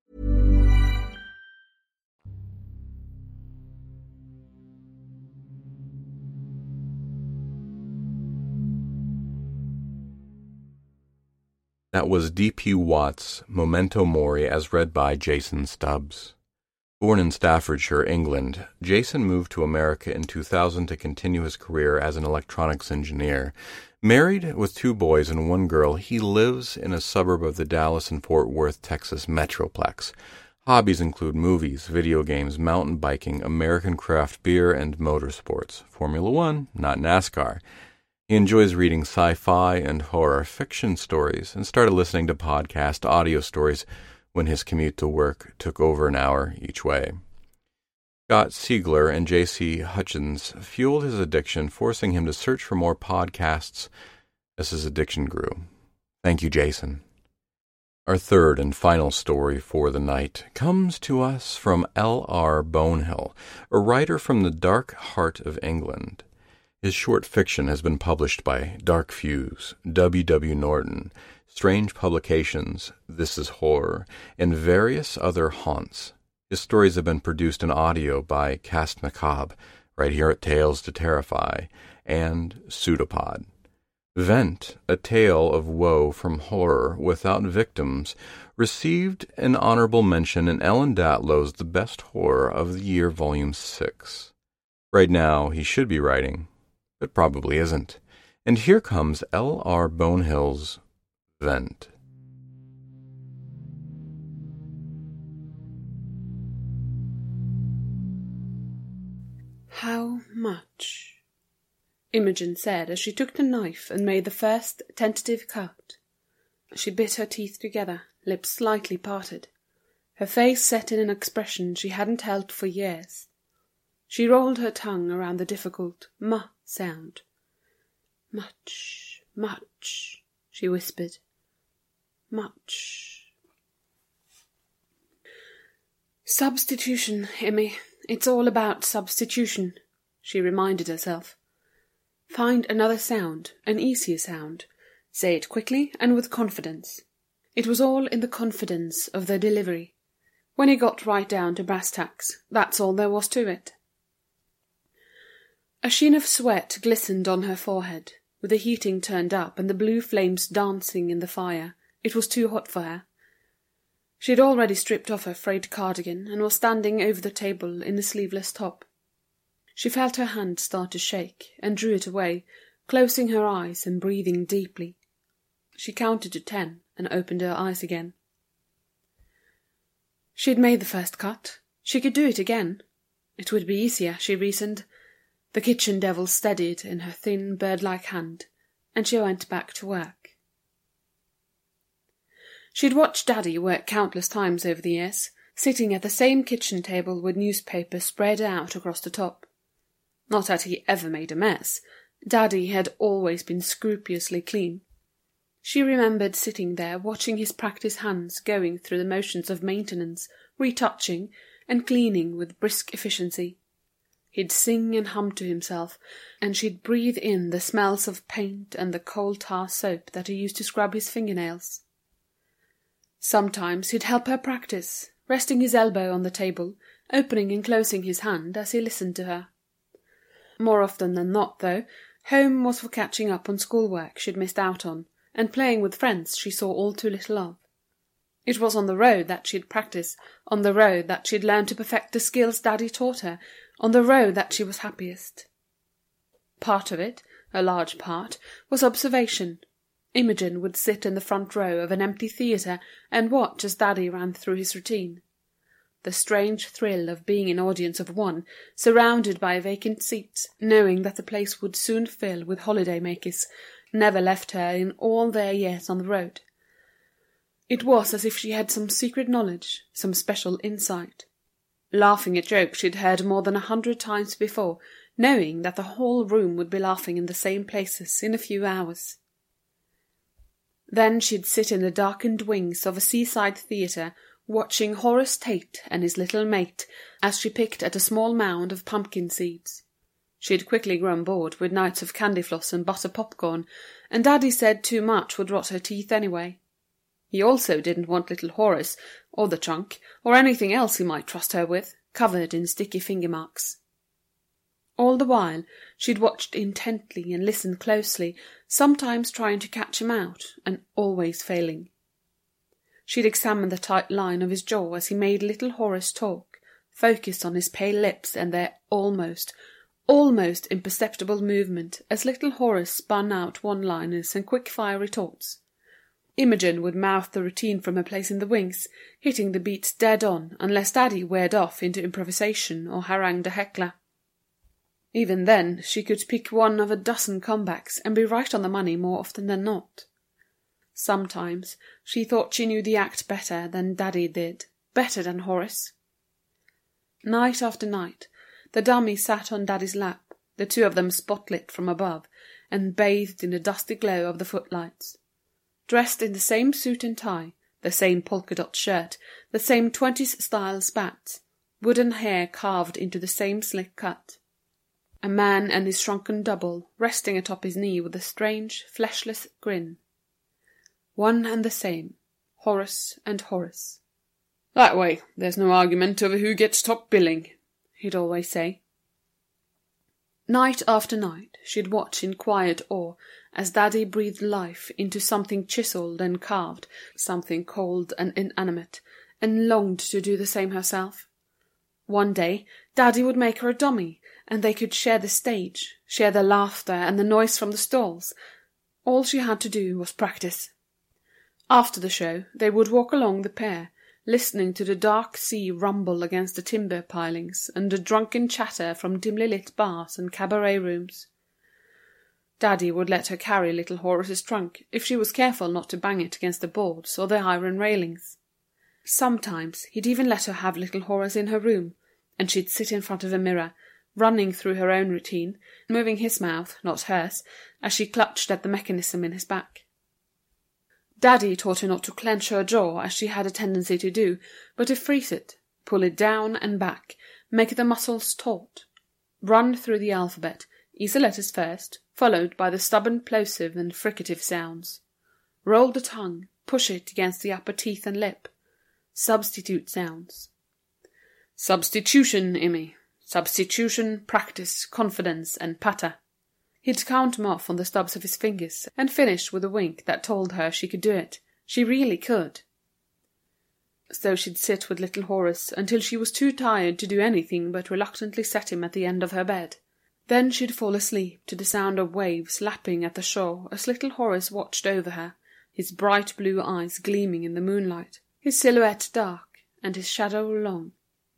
That was D P Watts' Memento Mori as read by Jason Stubbs. Born in Staffordshire, England, Jason moved to America in two thousand to continue his career as an electronics engineer. Married with two boys and one girl, he lives in a suburb of the Dallas and Fort Worth, Texas metroplex. Hobbies include movies, video games, mountain biking, American craft beer, and motorsports. Formula One, not NASCAR. He enjoys reading sci-fi and horror fiction stories and started listening to podcast audio stories when his commute to work took over an hour each way. Scott Siegler and J C Hutchins fueled his addiction, forcing him to search for more podcasts as his addiction grew. Thank you, Jason. Our third and final story for the night comes to us from L R Bonehill, a writer from the dark heart of England. His short fiction has been published by Dark Fuse, W W Norton, Strange Publications, This Is Horror, and various other haunts. His stories have been produced in audio by Cast Macabre, right here at Tales to Terrify, and Pseudopod. Vent, a tale of woe from horror without victims, received an honorable mention in Ellen Datlow's The Best Horror of the Year, Volume six. Right now, he should be writing, but probably isn't. And here comes L R Bonehill's Vent. How much? Imogen said as she took the knife and made the first tentative cut. She bit her teeth together, lips slightly parted. Her face set in an expression she hadn't held for years. She rolled her tongue around the difficult "m" sound. Much, much, she whispered. Much. Substitution, Immy. It's all about substitution, she reminded herself. Find another sound, an easier sound. Say it quickly and with confidence. It was all in the confidence of the delivery. When he got right down to brass tacks, that's all there was to it. A sheen of sweat glistened on her forehead. With the heating turned up and the blue flames dancing in the fire, it was too hot for her. She had already stripped off her frayed cardigan and was standing over the table in a sleeveless top. She felt her hand start to shake and drew it away, closing her eyes and breathing deeply. She counted to ten and opened her eyes again. She had made the first cut. She could do it again. It would be easier, she reasoned. The kitchen devil steadied in her thin, bird-like hand, and she went back to work. She had watched Daddy work countless times over the years, sitting at the same kitchen table with newspaper spread out across the top. Not that he ever made a mess. Daddy had always been scrupulously clean. She remembered sitting there watching his practiced hands going through the motions of maintenance, retouching, and cleaning with brisk efficiency. He'd sing and hum to himself, and she'd breathe in the smells of paint and the coal tar soap that he used to scrub his fingernails. Sometimes he'd help her practice, resting his elbow on the table, opening and closing his hand as he listened to her. More often than not, though, home was for catching up on schoolwork she'd missed out on, and playing with friends she saw all too little of. It was on the road that she'd practice, on the road that she'd learned to perfect the skills Daddy taught her, on the road that she was happiest. Part of it, a large part, was observation. Imogen would sit in the front row of an empty theatre and watch as Daddy ran through his routine. The strange thrill of being an audience of one, surrounded by vacant seats, knowing that the place would soon fill with holiday-makers, never left her in all their years on the road. It was as if she had some secret knowledge, some special insight. Laughing at jokes she'd heard more than a hundred times before, knowing that the whole room would be laughing in the same places in a few hours. Then she'd sit in the darkened wings of a seaside theatre, watching Horace Tate and his little mate as she picked at a small mound of pumpkin seeds. She'd quickly grown bored with nights of candy floss and butter popcorn, and Daddy said too much would rot her teeth anyway. He also didn't want little Horace, or the trunk, or anything else he might trust her with, covered in sticky finger marks. All the while she'd watched intently and listened closely, sometimes trying to catch him out, and always failing. She'd examined the tight line of his jaw as he made little Horace talk, focused on his pale lips and their almost, almost imperceptible movement as little Horace spun out one-liners and quick-fire retorts. Imogen would mouth the routine from her place in the wings, hitting the beats dead on unless Daddy veered off into improvisation or harangued a heckler. Even then she could pick one of a dozen comebacks and be right on the money more often than not. Sometimes she thought she knew the act better than Daddy did, better than Horace. Night after night the dummy sat on Daddy's lap, the two of them spotlit from above, and bathed in the dusty glow of the footlights. Dressed in the same suit and tie, the same polka-dot shirt, the same twenties-style spats, wooden hair carved into the same slick cut. A man and his shrunken double resting atop his knee with a strange, fleshless grin. One and the same, Horace and Horace. "That way, there's no argument over who gets top billing," he'd always say. Night after night she'd watch in quiet awe as Daddy breathed life into something chiselled and carved, something cold and inanimate, and longed to do the same herself. One day Daddy would make her a dummy, and they could share the stage, share the laughter and the noise from the stalls. All she had to do was practice. After the show, they would walk along the pier, listening to the dark sea rumble against the timber pilings and the drunken chatter from dimly lit bars and cabaret rooms. Daddy would let her carry little Horace's trunk, if she was careful not to bang it against the boards or the iron railings. Sometimes he'd even let her have little Horace in her room, and she'd sit in front of a mirror, running through her own routine, moving his mouth, not hers, as she clutched at the mechanism in his back. Daddy taught her not to clench her jaw, as she had a tendency to do, but to freeze it, pull it down and back, make the muscles taut. Run through the alphabet, easy letters first, followed by the stubborn plosive and fricative sounds. Roll the tongue, push it against the upper teeth and lip. Substitute sounds. Substitution, Immy. Substitution, practice, confidence, and patter. He'd count them off on the stubs of his fingers, and finish with a wink that told her she could do it. She really could. So she'd sit with little Horace until she was too tired to do anything but reluctantly set him at the end of her bed. Then she'd fall asleep to the sound of waves lapping at the shore as little Horace watched over her, his bright blue eyes gleaming in the moonlight, his silhouette dark and his shadow long.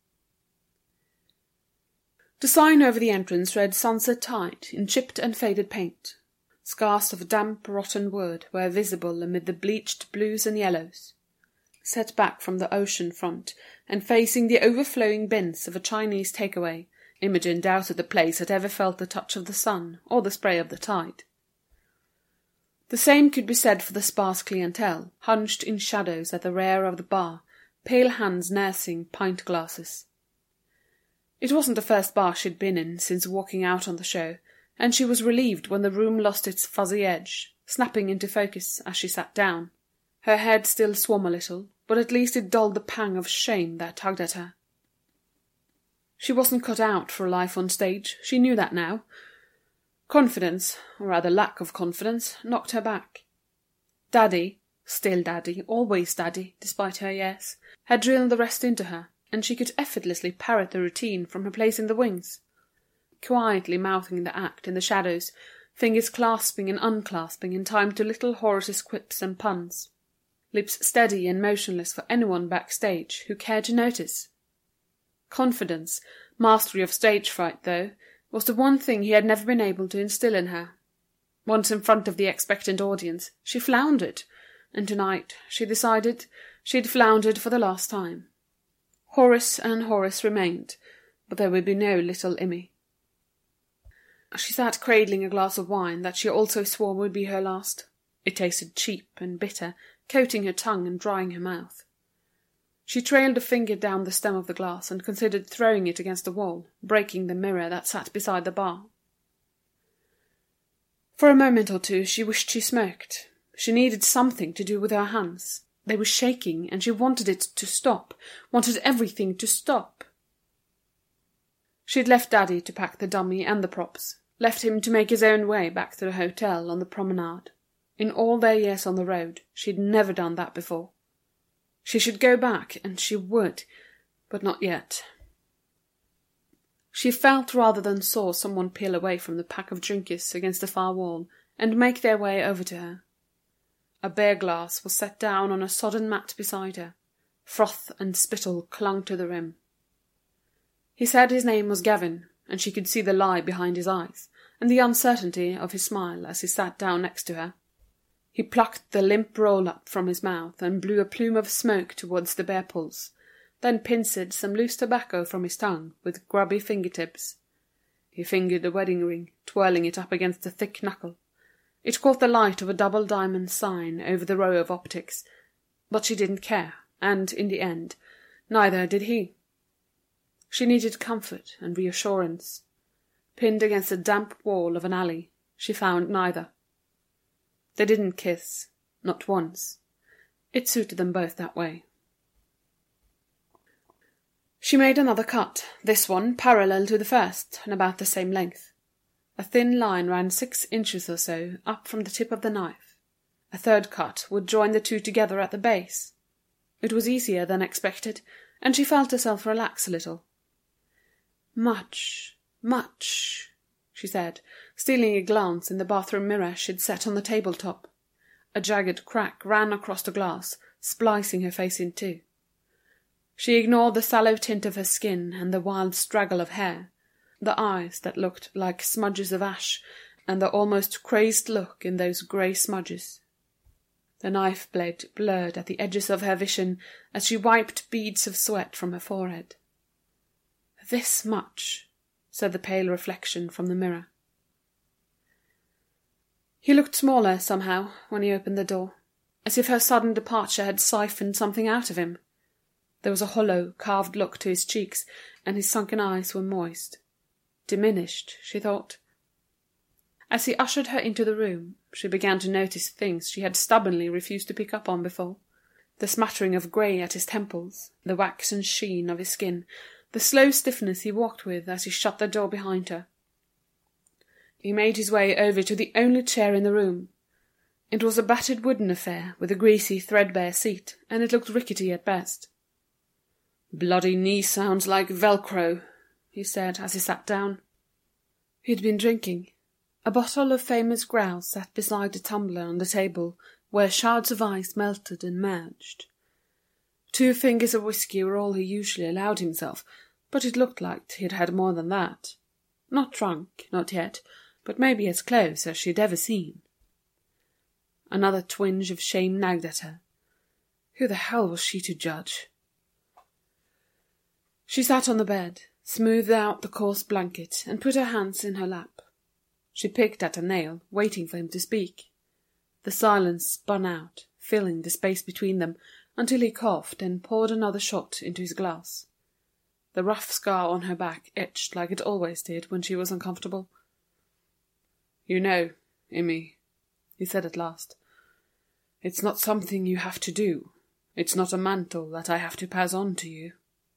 The sign over the entrance read Sunset Tide in chipped and faded paint. Scars of damp, rotten wood were visible amid the bleached blues and yellows. Set back from the ocean front and facing the overflowing bins of a Chinese takeaway, Imogen doubted the place had ever felt the touch of the sun or the spray of the tide. The same could be said for the sparse clientele, hunched in shadows at the rear of the bar, pale hands nursing pint glasses. It wasn't the first bar she'd been in since walking out on the show, and she was relieved when the room lost its fuzzy edge, snapping into focus as she sat down. Her head still swam a little, but at least it dulled the pang of shame that tugged at her. She wasn't cut out for a life on stage, she knew that now. Confidence, or rather lack of confidence, knocked her back. Daddy, still Daddy, always Daddy, despite her years, had drilled the rest into her, and she could effortlessly parrot the routine from her place in the wings. Quietly mouthing the act in the shadows, fingers clasping and unclasping in time to little Horace's quips and puns. Lips steady and motionless for anyone backstage who cared to notice. Confidence, mastery of stage fright, though, was the one thing he had never been able to instill in her. Once in front of the expectant audience, she floundered, and tonight, she decided, she'd floundered for the last time. Horace and Horace remained, but there would be no little Immy. She sat cradling a glass of wine that she also swore would be her last. It tasted cheap and bitter, coating her tongue and drying her mouth. She trailed a finger down the stem of the glass and considered throwing it against the wall, breaking the mirror that sat beside the bar. For a moment or two she wished she smoked. She needed something to do with her hands. They were shaking, and she wanted it to stop, wanted everything to stop. She'd left Daddy to pack the dummy and the props, left him to make his own way back to the hotel on the promenade. In all their years on the road, she'd never done that before. She should go back, and she would, but not yet. She felt rather than saw someone peel away from the pack of drinkers against the far wall and make their way over to her. A beer glass was set down on a sodden mat beside her. Froth and spittle clung to the rim. He said his name was Gavin, and she could see the lie behind his eyes, and the uncertainty of his smile as he sat down next to her. He plucked the limp roll-up from his mouth and blew a plume of smoke towards the beer pulse, then pinced some loose tobacco from his tongue with grubby fingertips. He fingered the wedding ring, twirling it up against the thick knuckle. It caught the light of a double diamond sign over the row of optics, but she didn't care, and, in the end, neither did he. She needed comfort and reassurance. Pinned against the damp wall of an alley, she found neither. They didn't kiss, not once. It suited them both that way. She made another cut, this one parallel to the first, and about the same length. A thin line ran six inches or so up from the tip of the knife. A third cut would join the two together at the base. It was easier than expected, and she felt herself relax a little. Much, Much, she said, stealing a glance in the bathroom mirror she'd set on the tabletop. A jagged crack ran across the glass, splicing her face in two. She ignored the sallow tint of her skin and the wild straggle of hair, the eyes that looked like smudges of ash, and the almost crazed look in those grey smudges. The knife blade blurred at the edges of her vision as she wiped beads of sweat from her forehead. "This much," said the pale reflection from the mirror. He looked smaller, somehow, when he opened the door, as if her sudden departure had siphoned something out of him. There was a hollow, carved look to his cheeks, and his sunken eyes were moist. Diminished, she thought. As he ushered her into the room, she began to notice things she had stubbornly refused to pick up on before. The smattering of grey at his temples, the waxen sheen of his skin, the slow stiffness he walked with as he shut the door behind her. He made his way over to the only chair in the room. It was a battered wooden affair with a greasy, threadbare seat, and it looked rickety at best. "Bloody knee sounds like Velcro," he said as he sat down. He'd been drinking. A bottle of famous grouse sat beside the tumbler on the table, where shards of ice melted and merged. Two fingers of whisky were all he usually allowed himself, but it looked like he'd had more than that. Not drunk, not yet, but maybe as close as she'd ever seen. Another twinge of shame nagged at her. Who the hell was she to judge? She sat on the bed, smoothed out the coarse blanket, and put her hands in her lap. She picked at a nail, waiting for him to speak. The silence spun out, filling the space between them, until he coughed and poured another shot into his glass. The rough scar on her back itched like it always did when she was uncomfortable. "You know, Immy," he said at last, "it's not something you have to do. It's not a mantle that I have to pass on to you."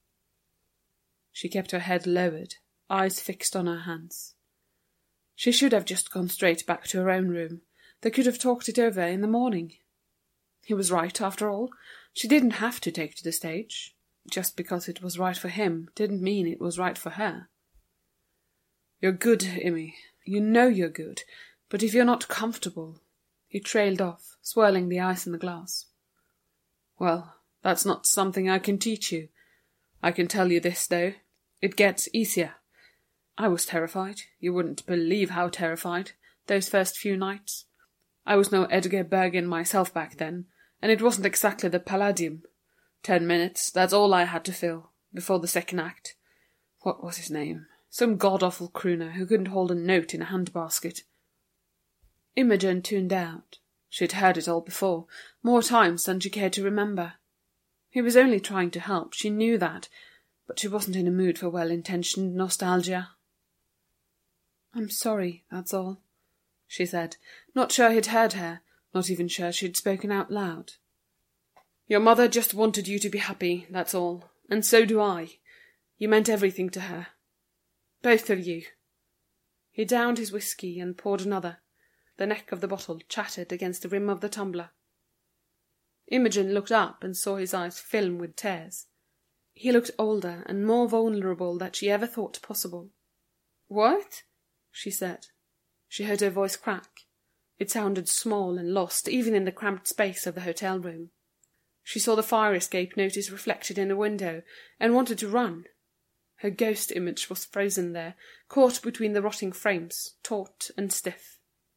She kept her head lowered, eyes fixed on her hands. She should have just gone straight back to her own room. They could have talked it over in the morning. He was right, after all. She didn't have to take to the stage. Just because it was right for him didn't mean it was right for her. "You're good, Immy. You know you're good. But if you're not comfortable—" He trailed off, swirling the ice in the glass. "Well, that's not something I can teach you. I can tell you this, though. It gets easier. I was terrified. You wouldn't believe how terrified, those first few nights. I was no Edgar Bergen myself back then, and it wasn't exactly the Palladium. Ten minutes, that's all I had to fill, before the second act. What was his name? Some god-awful crooner who couldn't hold a note in a handbasket." Imogen tuned out. She'd heard it all before, more times than she cared to remember. He was only trying to help, she knew that, but she wasn't in a mood for well-intentioned nostalgia. "I'm sorry, that's all," she said, not sure he'd heard her, not even sure she'd spoken out loud. "Your mother just wanted you to be happy, that's all, and so do I. You meant everything to her. Both of you." He downed his whisky and poured another. The neck of the bottle chattered against the rim of the tumbler. Imogen looked up and saw his eyes film with tears. He looked older and more vulnerable than she ever thought possible. "What?" she said. She heard her voice crack. It sounded small and lost, even in the cramped space of the hotel room. She saw the fire escape notice reflected in a window, and wanted to run. Her ghost image was frozen there, caught between the rotting frames, taut and stiff.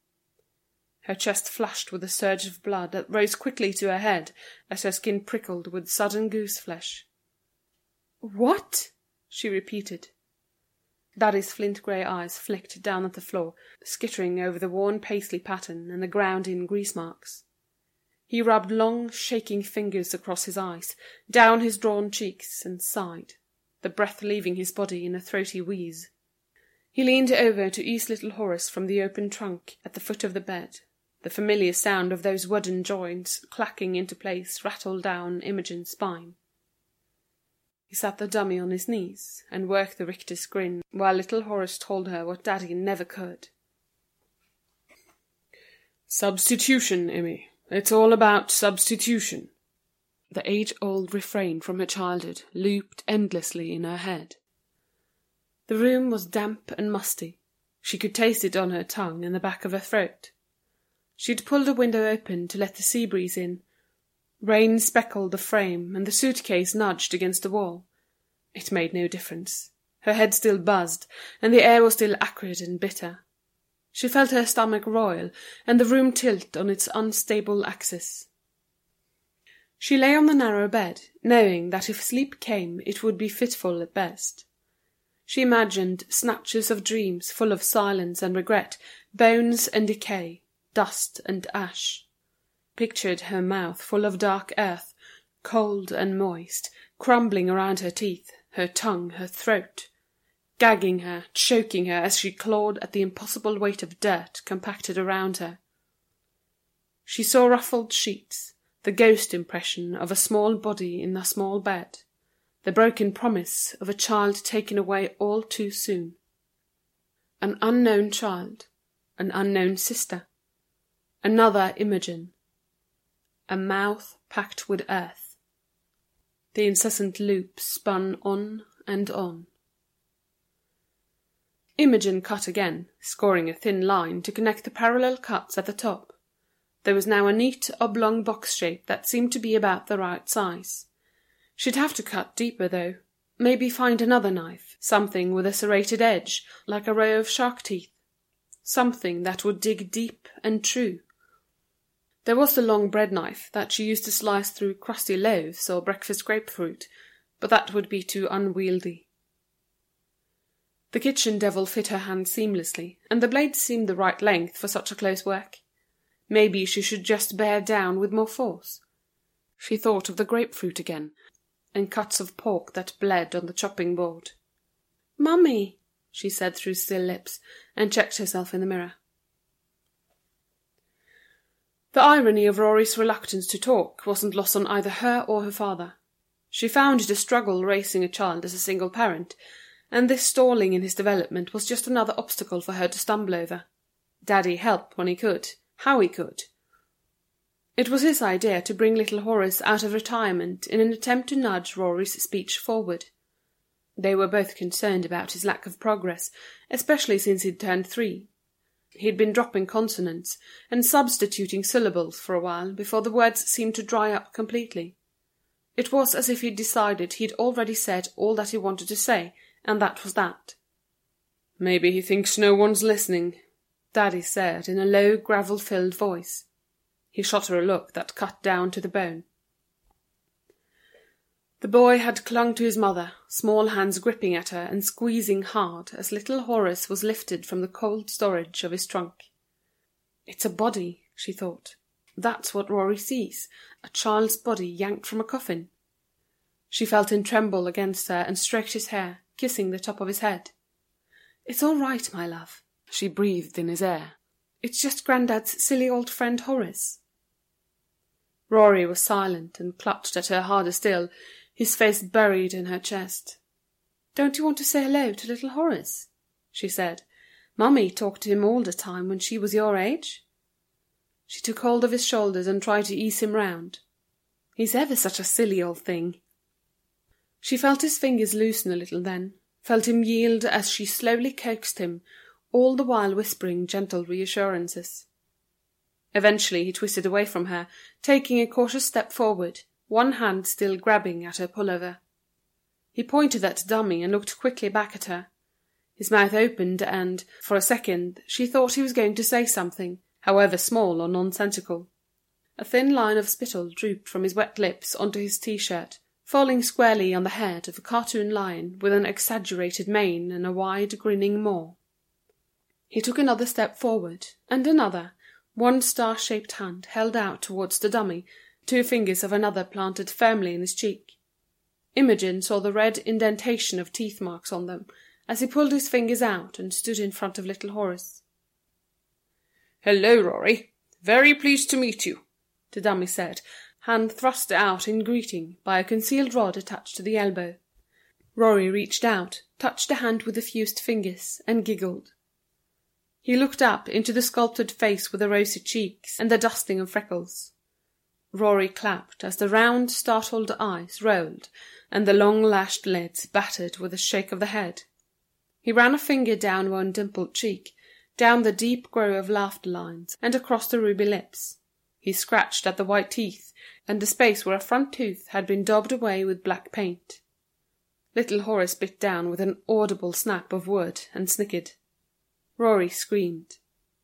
Her chest flushed with a surge of blood that rose quickly to her head as her skin prickled with sudden goose-flesh. "What?" she repeated. Daddy's flint-grey eyes flicked down at the floor, skittering over the worn paisley pattern and the ground-in grease marks. He rubbed long, shaking fingers across his eyes, down his drawn cheeks, and sighed, the breath leaving his body in a throaty wheeze. He leaned over to ease little Horace from the open trunk at the foot of the bed. The familiar sound of those wooden joints clacking into place rattled down Imogen's spine. He sat the dummy on his knees and worked the rictus grin, while little Horace told her what Daddy never could. "Substitution, Immy. It's all about substitution." The age-old refrain from her childhood looped endlessly in her head. The room was damp and musty. She could taste it on her tongue and the back of her throat. She'd pulled a window open to let the sea breeze in. Rain speckled the frame, and the suitcase nudged against the wall. It made no difference. Her head still buzzed, and the air was still acrid and bitter. She felt her stomach roil, and the room tilt on its unstable axis. She lay on the narrow bed, knowing that if sleep came it would be fitful at best. She imagined snatches of dreams full of silence and regret, bones and decay, dust and ash. Pictured her mouth full of dark earth, cold and moist, crumbling around her teeth, her tongue, her throat, gagging her, choking her as she clawed at the impossible weight of dirt compacted around her. She saw ruffled sheets, the ghost impression of a small body in a small bed, the broken promise of a child taken away all too soon. An unknown child, an unknown sister, another Imogen, a mouth packed with earth. The incessant loop spun on and on. Imogen cut again, scoring a thin line to connect the parallel cuts at the top. There was now a neat oblong box shape that seemed to be about the right size. She'd have to cut deeper, though. Maybe find another knife, something with a serrated edge, like a row of shark teeth. Something that would dig deep and true. There was the long bread knife that she used to slice through crusty loaves or breakfast grapefruit, but that would be too unwieldy. The kitchen devil fit her hand seamlessly, and the blade seemed the right length for such a close work. Maybe she should just bear down with more force. She thought of the grapefruit again, and cuts of pork that bled on the chopping board. "Mummy," she said through still lips, and checked herself in the mirror. The irony of Rory's reluctance to talk wasn't lost on either her or her father. She found it a struggle raising a child as a single parent, and this stalling in his development was just another obstacle for her to stumble over. Daddy helped when he could, how he could. It was his idea to bring little Horace out of retirement in an attempt to nudge Rory's speech forward. They were both concerned about his lack of progress, especially since he'd turned three. He'd been dropping consonants and substituting syllables for a while before the words seemed to dry up completely. It was as if he'd decided he'd already said all that he wanted to say, and that was that. "Maybe he thinks no one's listening," Daddy said in a low, gravel-filled voice. He shot her a look that cut down to the bone. The boy had clung to his mother, small hands gripping at her and squeezing hard as little Horace was lifted from the cold storage of his trunk. "It's a body," she thought. "That's what Rory sees, a child's body yanked from a coffin." She felt him tremble against her and stroked his hair, kissing the top of his head. "It's all right, my love," she breathed in his ear. "It's just Grandad's silly old friend Horace." Rory was silent and clutched at her harder still, his face buried in her chest. "Don't you want to say hello to little Horace?" she said. "Mummy talked to him all the time when she was your age." She took hold of his shoulders and tried to ease him round. "He's ever such a silly old thing." She felt his fingers loosen a little then, felt him yield as she slowly coaxed him, all the while whispering gentle reassurances. Eventually he twisted away from her, taking a cautious step forward, one hand still grabbing at her pullover. He pointed at Dummy and looked quickly back at her. His mouth opened and, for a second, she thought he was going to say something, however small or nonsensical. A thin line of spittle drooped from his wet lips onto his T-shirt, falling squarely on the head of a cartoon lion with an exaggerated mane and a wide, grinning maw. He took another step forward, and another, one star-shaped hand held out towards the dummy, two fingers of another planted firmly in his cheek. Imogen saw the red indentation of teeth marks on them, as he pulled his fingers out and stood in front of little Horace. "Hello, Rory. Very pleased to meet you," the dummy said, hand thrust out in greeting by a concealed rod attached to the elbow. Rory reached out, touched the hand with the fused fingers, and giggled. He looked up into the sculpted face with the rosy cheeks and the dusting of freckles. Rory clapped as the round, startled eyes rolled and the long-lashed lids battered with a shake of the head. He ran a finger down one dimpled cheek, down the deep grow of laughter lines, and across the ruby lips. He scratched at the white teeth, and the space where a front tooth had been daubed away with black paint. Little Horace bit down with an audible snap of wood, and snickered. Rory screamed.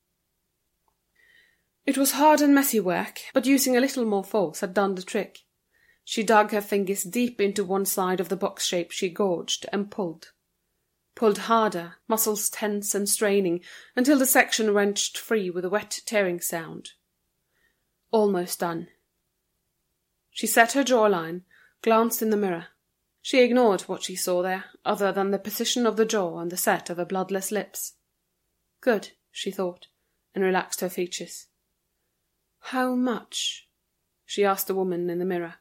It was hard and messy work, but using a little more force had done the trick. She dug her fingers deep into one side of the box shape she gorged, and pulled. Pulled harder, muscles tense and straining, until the section wrenched free with a wet tearing sound. Almost done. She set her jawline, glanced in the mirror. She ignored what she saw there, other than the position of the jaw and the set of her bloodless lips. Good, she thought, and relaxed her features. How much? She asked the woman in the mirror.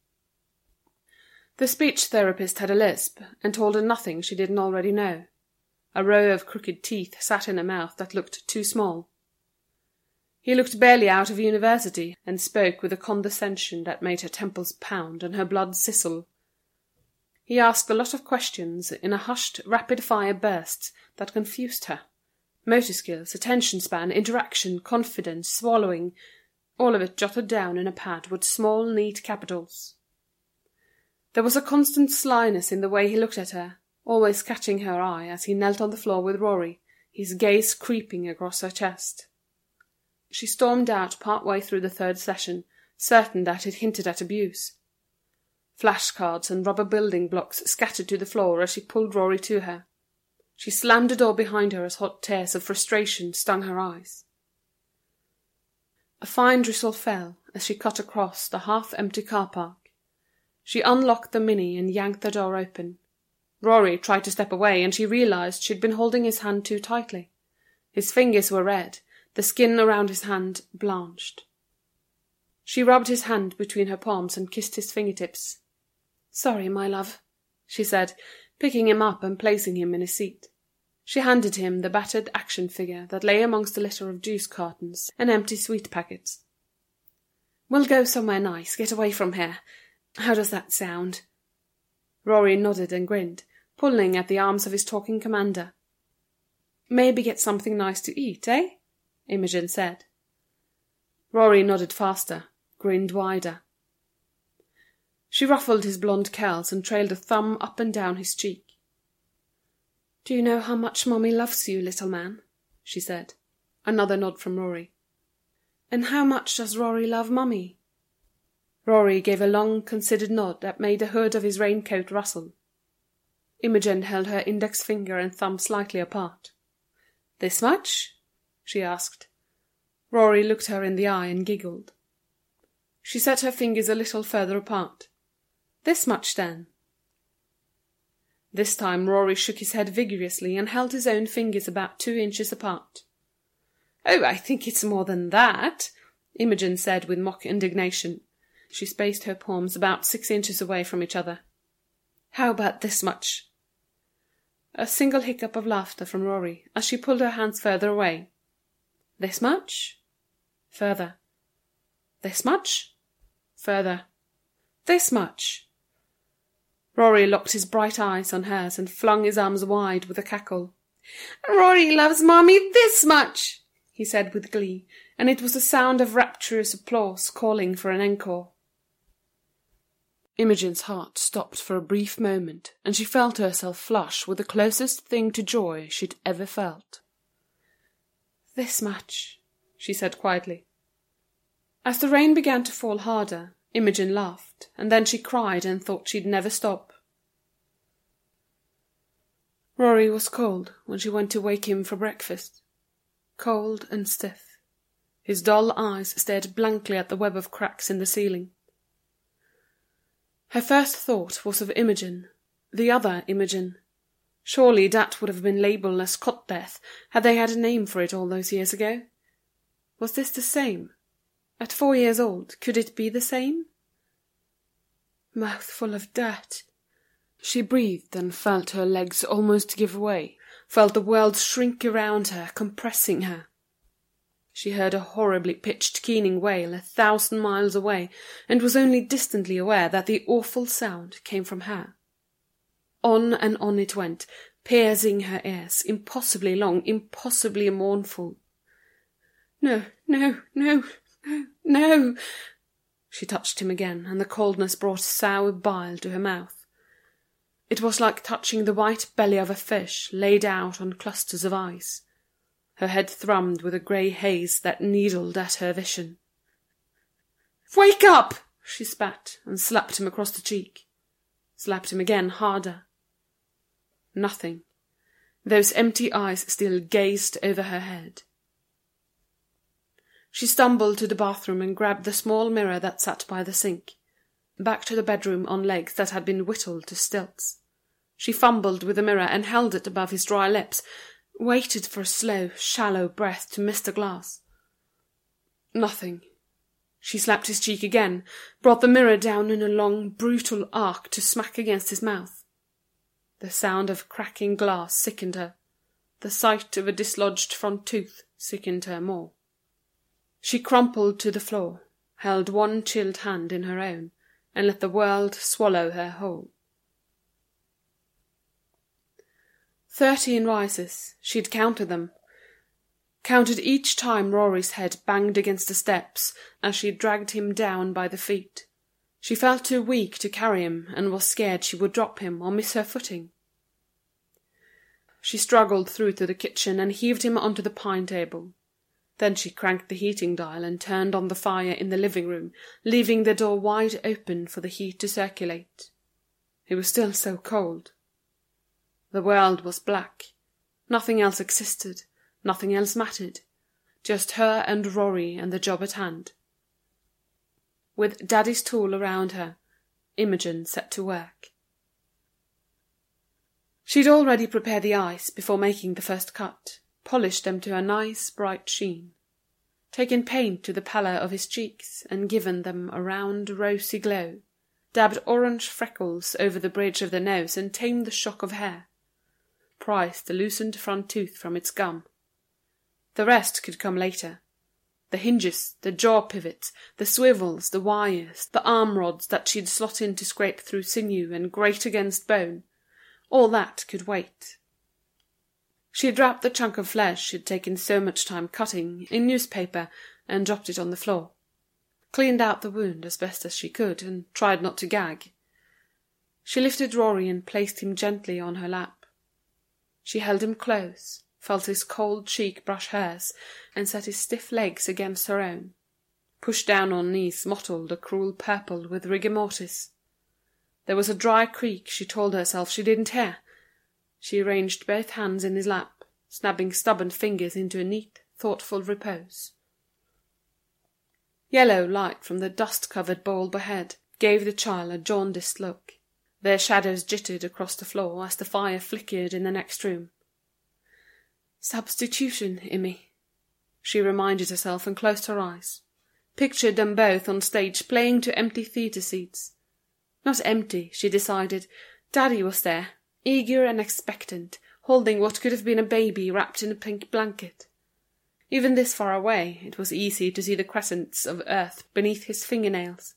The speech therapist had a lisp, and told her nothing she didn't already know. A row of crooked teeth sat in a mouth that looked too small. He looked barely out of university, and spoke with a condescension that made her temples pound and her blood sizzle. He asked a lot of questions in a hushed, rapid-fire burst that confused her. Motor skills, attention span, interaction, confidence, swallowing, all of it jotted down in a pad with small, neat capitals. There was a constant slyness in the way he looked at her, always catching her eye as he knelt on the floor with Rory, his gaze creeping across her chest. She stormed out part way through the third session, certain that it hinted at abuse. Flashcards and rubber building blocks scattered to the floor as she pulled Rory to her. She slammed the door behind her as hot tears of frustration stung her eyes. A fine drizzle fell as she cut across the half-empty car park. She unlocked the Mini and yanked the door open. Rory tried to step away, and she realized she'd been holding his hand too tightly. His fingers were red, the skin around his hand blanched. She rubbed his hand between her palms and kissed his fingertips. "Sorry, my love," she said, picking him up and placing him in his seat. She handed him the battered action figure that lay amongst a litter of juice cartons and empty sweet packets. "We'll go somewhere nice, get away from here. How does that sound?" Rory nodded and grinned, pulling at the arms of his talking commander. "Maybe get something nice to eat, eh?" Imogen said. Rory nodded faster, grinned wider. She ruffled his blonde curls and trailed a thumb up and down his cheek. "Do you know how much Mommy loves you, little man?" she said. Another nod from Rory. "And how much does Rory love Mummy?" Rory gave a long, considered nod that made the hood of his raincoat rustle. Imogen held her index finger and thumb slightly apart. "This much?" she asked. Rory looked her in the eye and giggled. She set her fingers a little further apart. "This much, then." This time Rory shook his head vigorously and held his own fingers about two inches apart. "Oh, I think it's more than that," Imogen said with mock indignation. She spaced her palms about six inches away from each other. "How about this much?" A single hiccup of laughter from Rory as she pulled her hands further away. "This much?" Further. "This much?" Further. "This much?" Rory locked his bright eyes on hers and flung his arms wide with a cackle. "Rory loves Mommy this much," he said with glee, and it was the sound of rapturous applause calling for an encore. Imogen's heart stopped for a brief moment, and she felt herself flush with the closest thing to joy she'd ever felt. "This much," she said quietly. As the rain began to fall harder, Imogen laughed, and then she cried and thought she'd never stop. Rory was cold when she went to wake him for breakfast. Cold and stiff. His dull eyes stared blankly at the web of cracks in the ceiling. Her first thought was of Imogen, the other Imogen. Surely that would have been labelled as cot death had they had a name for it all those years ago. Was this the same? At four years old, could it be the same? Mouthful of dirt. She breathed and felt her legs almost give way, felt the world shrink around her, compressing her. She heard a horribly pitched keening wail a thousand miles away, and was only distantly aware that the awful sound came from her. On and on it went, piercing her ears, impossibly long, impossibly mournful. No, no, no, no, no. She touched him again, and the coldness brought sour bile to her mouth. It was like touching the white belly of a fish laid out on clusters of ice. Her head thrummed with a grey haze that needled at her vision. "Wake up!" she spat, and slapped him across the cheek. Slapped him again, harder. Nothing. Those empty eyes still gazed over her head. She stumbled to the bathroom and grabbed the small mirror that sat by the sink. Back to the bedroom on legs that had been whittled to stilts. She fumbled with the mirror and held it above his dry lips, waited for a slow, shallow breath to miss the glass. Nothing. She slapped his cheek again, brought the mirror down in a long, brutal arc to smack against his mouth. The sound of cracking glass sickened her. The sight of a dislodged front tooth sickened her more. She crumpled to the floor, held one chilled hand in her own, and let the world swallow her whole. Thirteen rises, she'd counted them. Counted each time Rory's head banged against the steps as she dragged him down by the feet. She felt too weak to carry him, and was scared she would drop him or miss her footing. She struggled through to the kitchen and heaved him onto the pine table. Then she cranked the heating dial and turned on the fire in the living room, leaving the door wide open for the heat to circulate. It was still so cold. The world was black. Nothing else existed. Nothing else mattered. Just her and Rory and the job at hand. With Daddy's tool around her, Imogen set to work. She'd already prepared the ice before making the first cut, polished them to a nice bright sheen, taken paint to the pallor of his cheeks and given them a round rosy glow, dabbed orange freckles over the bridge of the nose and tamed the shock of hair, prized the loosened front tooth from its gum. The rest could come later. The hinges, the jaw pivots, the swivels, the wires, the arm rods that she'd slot in to scrape through sinew and grate against bone, all that could wait. She had wrapped the chunk of flesh she'd taken so much time cutting in newspaper and dropped it on the floor, cleaned out the wound as best as she could, and tried not to gag. She lifted Rory and placed him gently on her lap. She held him close, felt his cold cheek brush hers, and set his stiff legs against her own. Pushed down on knees mottled a cruel purple with rigor mortis. There was a dry creak she told herself she didn't hear. She arranged both hands in his lap, snapping stubborn fingers into a neat, thoughtful repose. Yellow light from the dust-covered bulb ahead gave the child a jaundiced look. Their shadows jittered across the floor as the fire flickered in the next room. Substitution, Immy, she reminded herself and closed her eyes. Pictured them both on stage playing to empty theatre seats. Not empty, she decided. Daddy was there, eager and expectant, holding what could have been a baby wrapped in a pink blanket. Even this far away, it was easy to see the crescents of earth beneath his fingernails.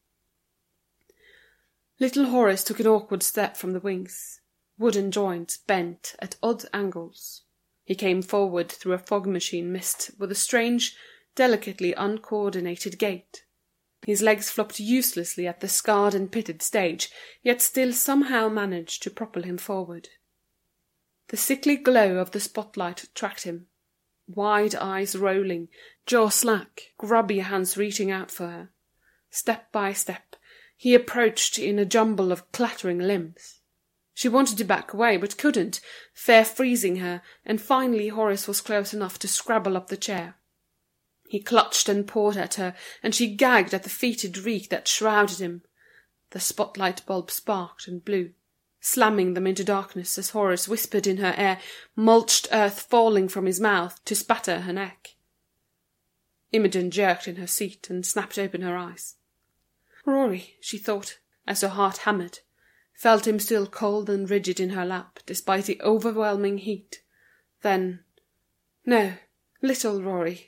Little Horace took an awkward step from the wings. Wooden joints bent at odd angles. He came forward through a fog machine mist with a strange, delicately uncoordinated gait. His legs flopped uselessly at the scarred and pitted stage, yet still somehow managed to propel him forward. The sickly glow of the spotlight tracked him. Wide eyes rolling, jaw slack, grubby hands reaching out for her. Step by step, he approached in a jumble of clattering limbs. She wanted to back away, but couldn't, fear freezing her, and finally Horace was close enough to scrabble up the chair. He clutched and pawed at her, and she gagged at the fetid reek that shrouded him. The spotlight bulb sparked and blew, slamming them into darkness as Horace whispered in her ear, mulched earth falling from his mouth to spatter her neck. Imogen jerked in her seat and snapped open her eyes. Rory, she thought, as her heart hammered, felt him still cold and rigid in her lap, despite the overwhelming heat. Then, no, little Rory.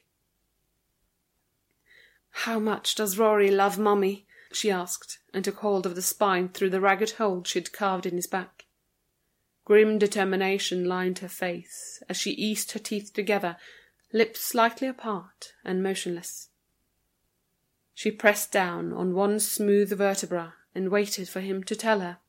How much does Rory love Mummy? She asked, and took hold of the spine through the ragged hole she'd carved in his back. Grim determination lined her face as she eased her teeth together, lips slightly apart and motionless. She pressed down on one smooth vertebra and waited for him to tell her.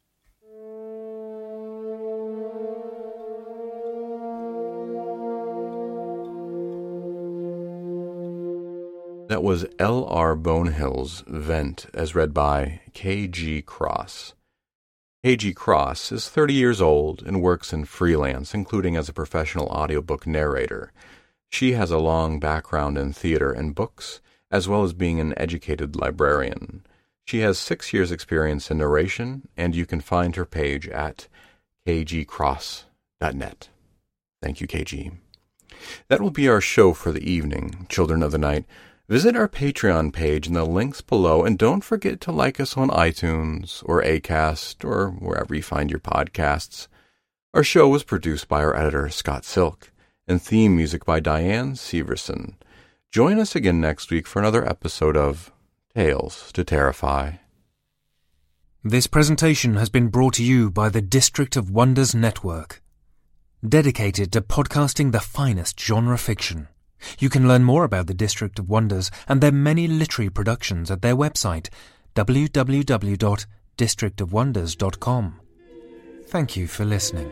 That was L R Bonehill's Vent, as read by K G Cross. K G Cross is thirty years old and works in freelance, including as a professional audiobook narrator. She has a long background in theater and books, as well as being an educated librarian. She has six years' experience in narration, and you can find her page at k g cross dot net. Thank you, K G. That will be our show for the evening, Children of the Night. Visit our Patreon page in the links below, and don't forget to like us on iTunes or Acast or wherever you find your podcasts. Our show was produced by our editor, Scott Silk, and theme music by Diane Severson. Join us again next week for another episode of Tales to Terrify. This presentation has been brought to you by the District of Wonders Network, dedicated to podcasting the finest genre fiction. You can learn more about the District of Wonders and their many literary productions at their website, w w w dot district of wonders dot com. Thank you for listening.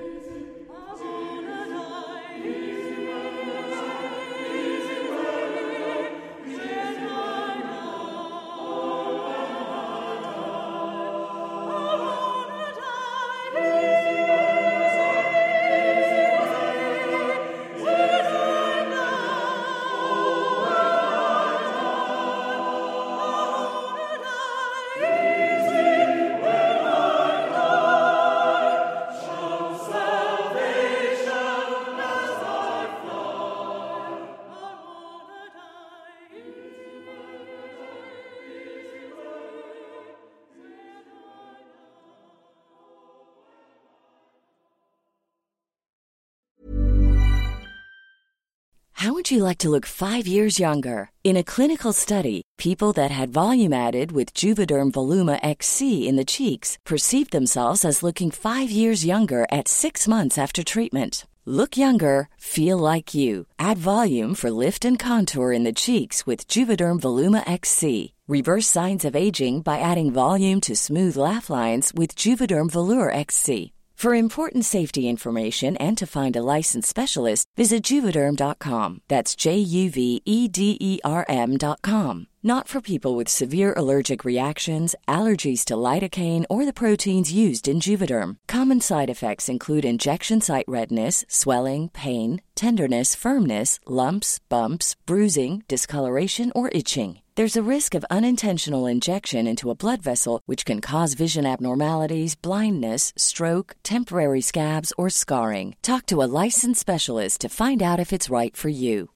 How would you like to look five years younger? In a clinical study, people that had volume added with Juvederm Voluma X C in the cheeks perceived themselves as looking five years younger at six months after treatment. Look younger, feel like you. Add volume for lift and contour in the cheeks with Juvederm Voluma X C. Reverse signs of aging by adding volume to smooth laugh lines with Juvederm Volure X C. For important safety information and to find a licensed specialist, visit Juvederm dot com. That's J U V E D E R M dot com. Not for people with severe allergic reactions, allergies to lidocaine, or the proteins used in Juvederm. Common side effects include injection site redness, swelling, pain, tenderness, firmness, lumps, bumps, bruising, discoloration, or itching. There's a risk of unintentional injection into a blood vessel, which can cause vision abnormalities, blindness, stroke, temporary scabs, or scarring. Talk to a licensed specialist to find out if it's right for you.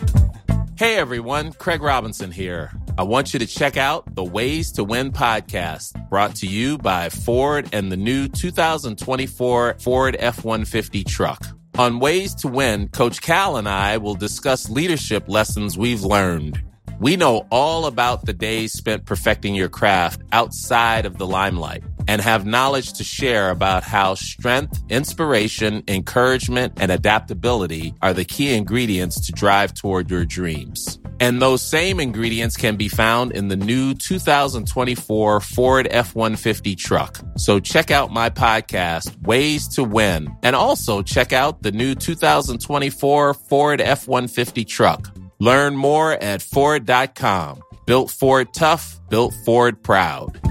Hey everyone, Craig Robinson here. I want you to check out the Ways to Win podcast, brought to you by Ford and the new two thousand twenty-four Ford F one fifty truck. On Ways to Win, Coach Cal and I will discuss leadership lessons we've learned. We know all about the days spent perfecting your craft outside of the limelight and have knowledge to share about how strength, inspiration, encouragement, and adaptability are the key ingredients to drive toward your dreams. And those same ingredients can be found in the new two thousand twenty-four Ford F one fifty truck. So check out my podcast, Ways to Win, and also check out the new two thousand twenty-four Ford F one fifty truck. Learn more at Ford dot com. Built Ford tough, built Ford proud.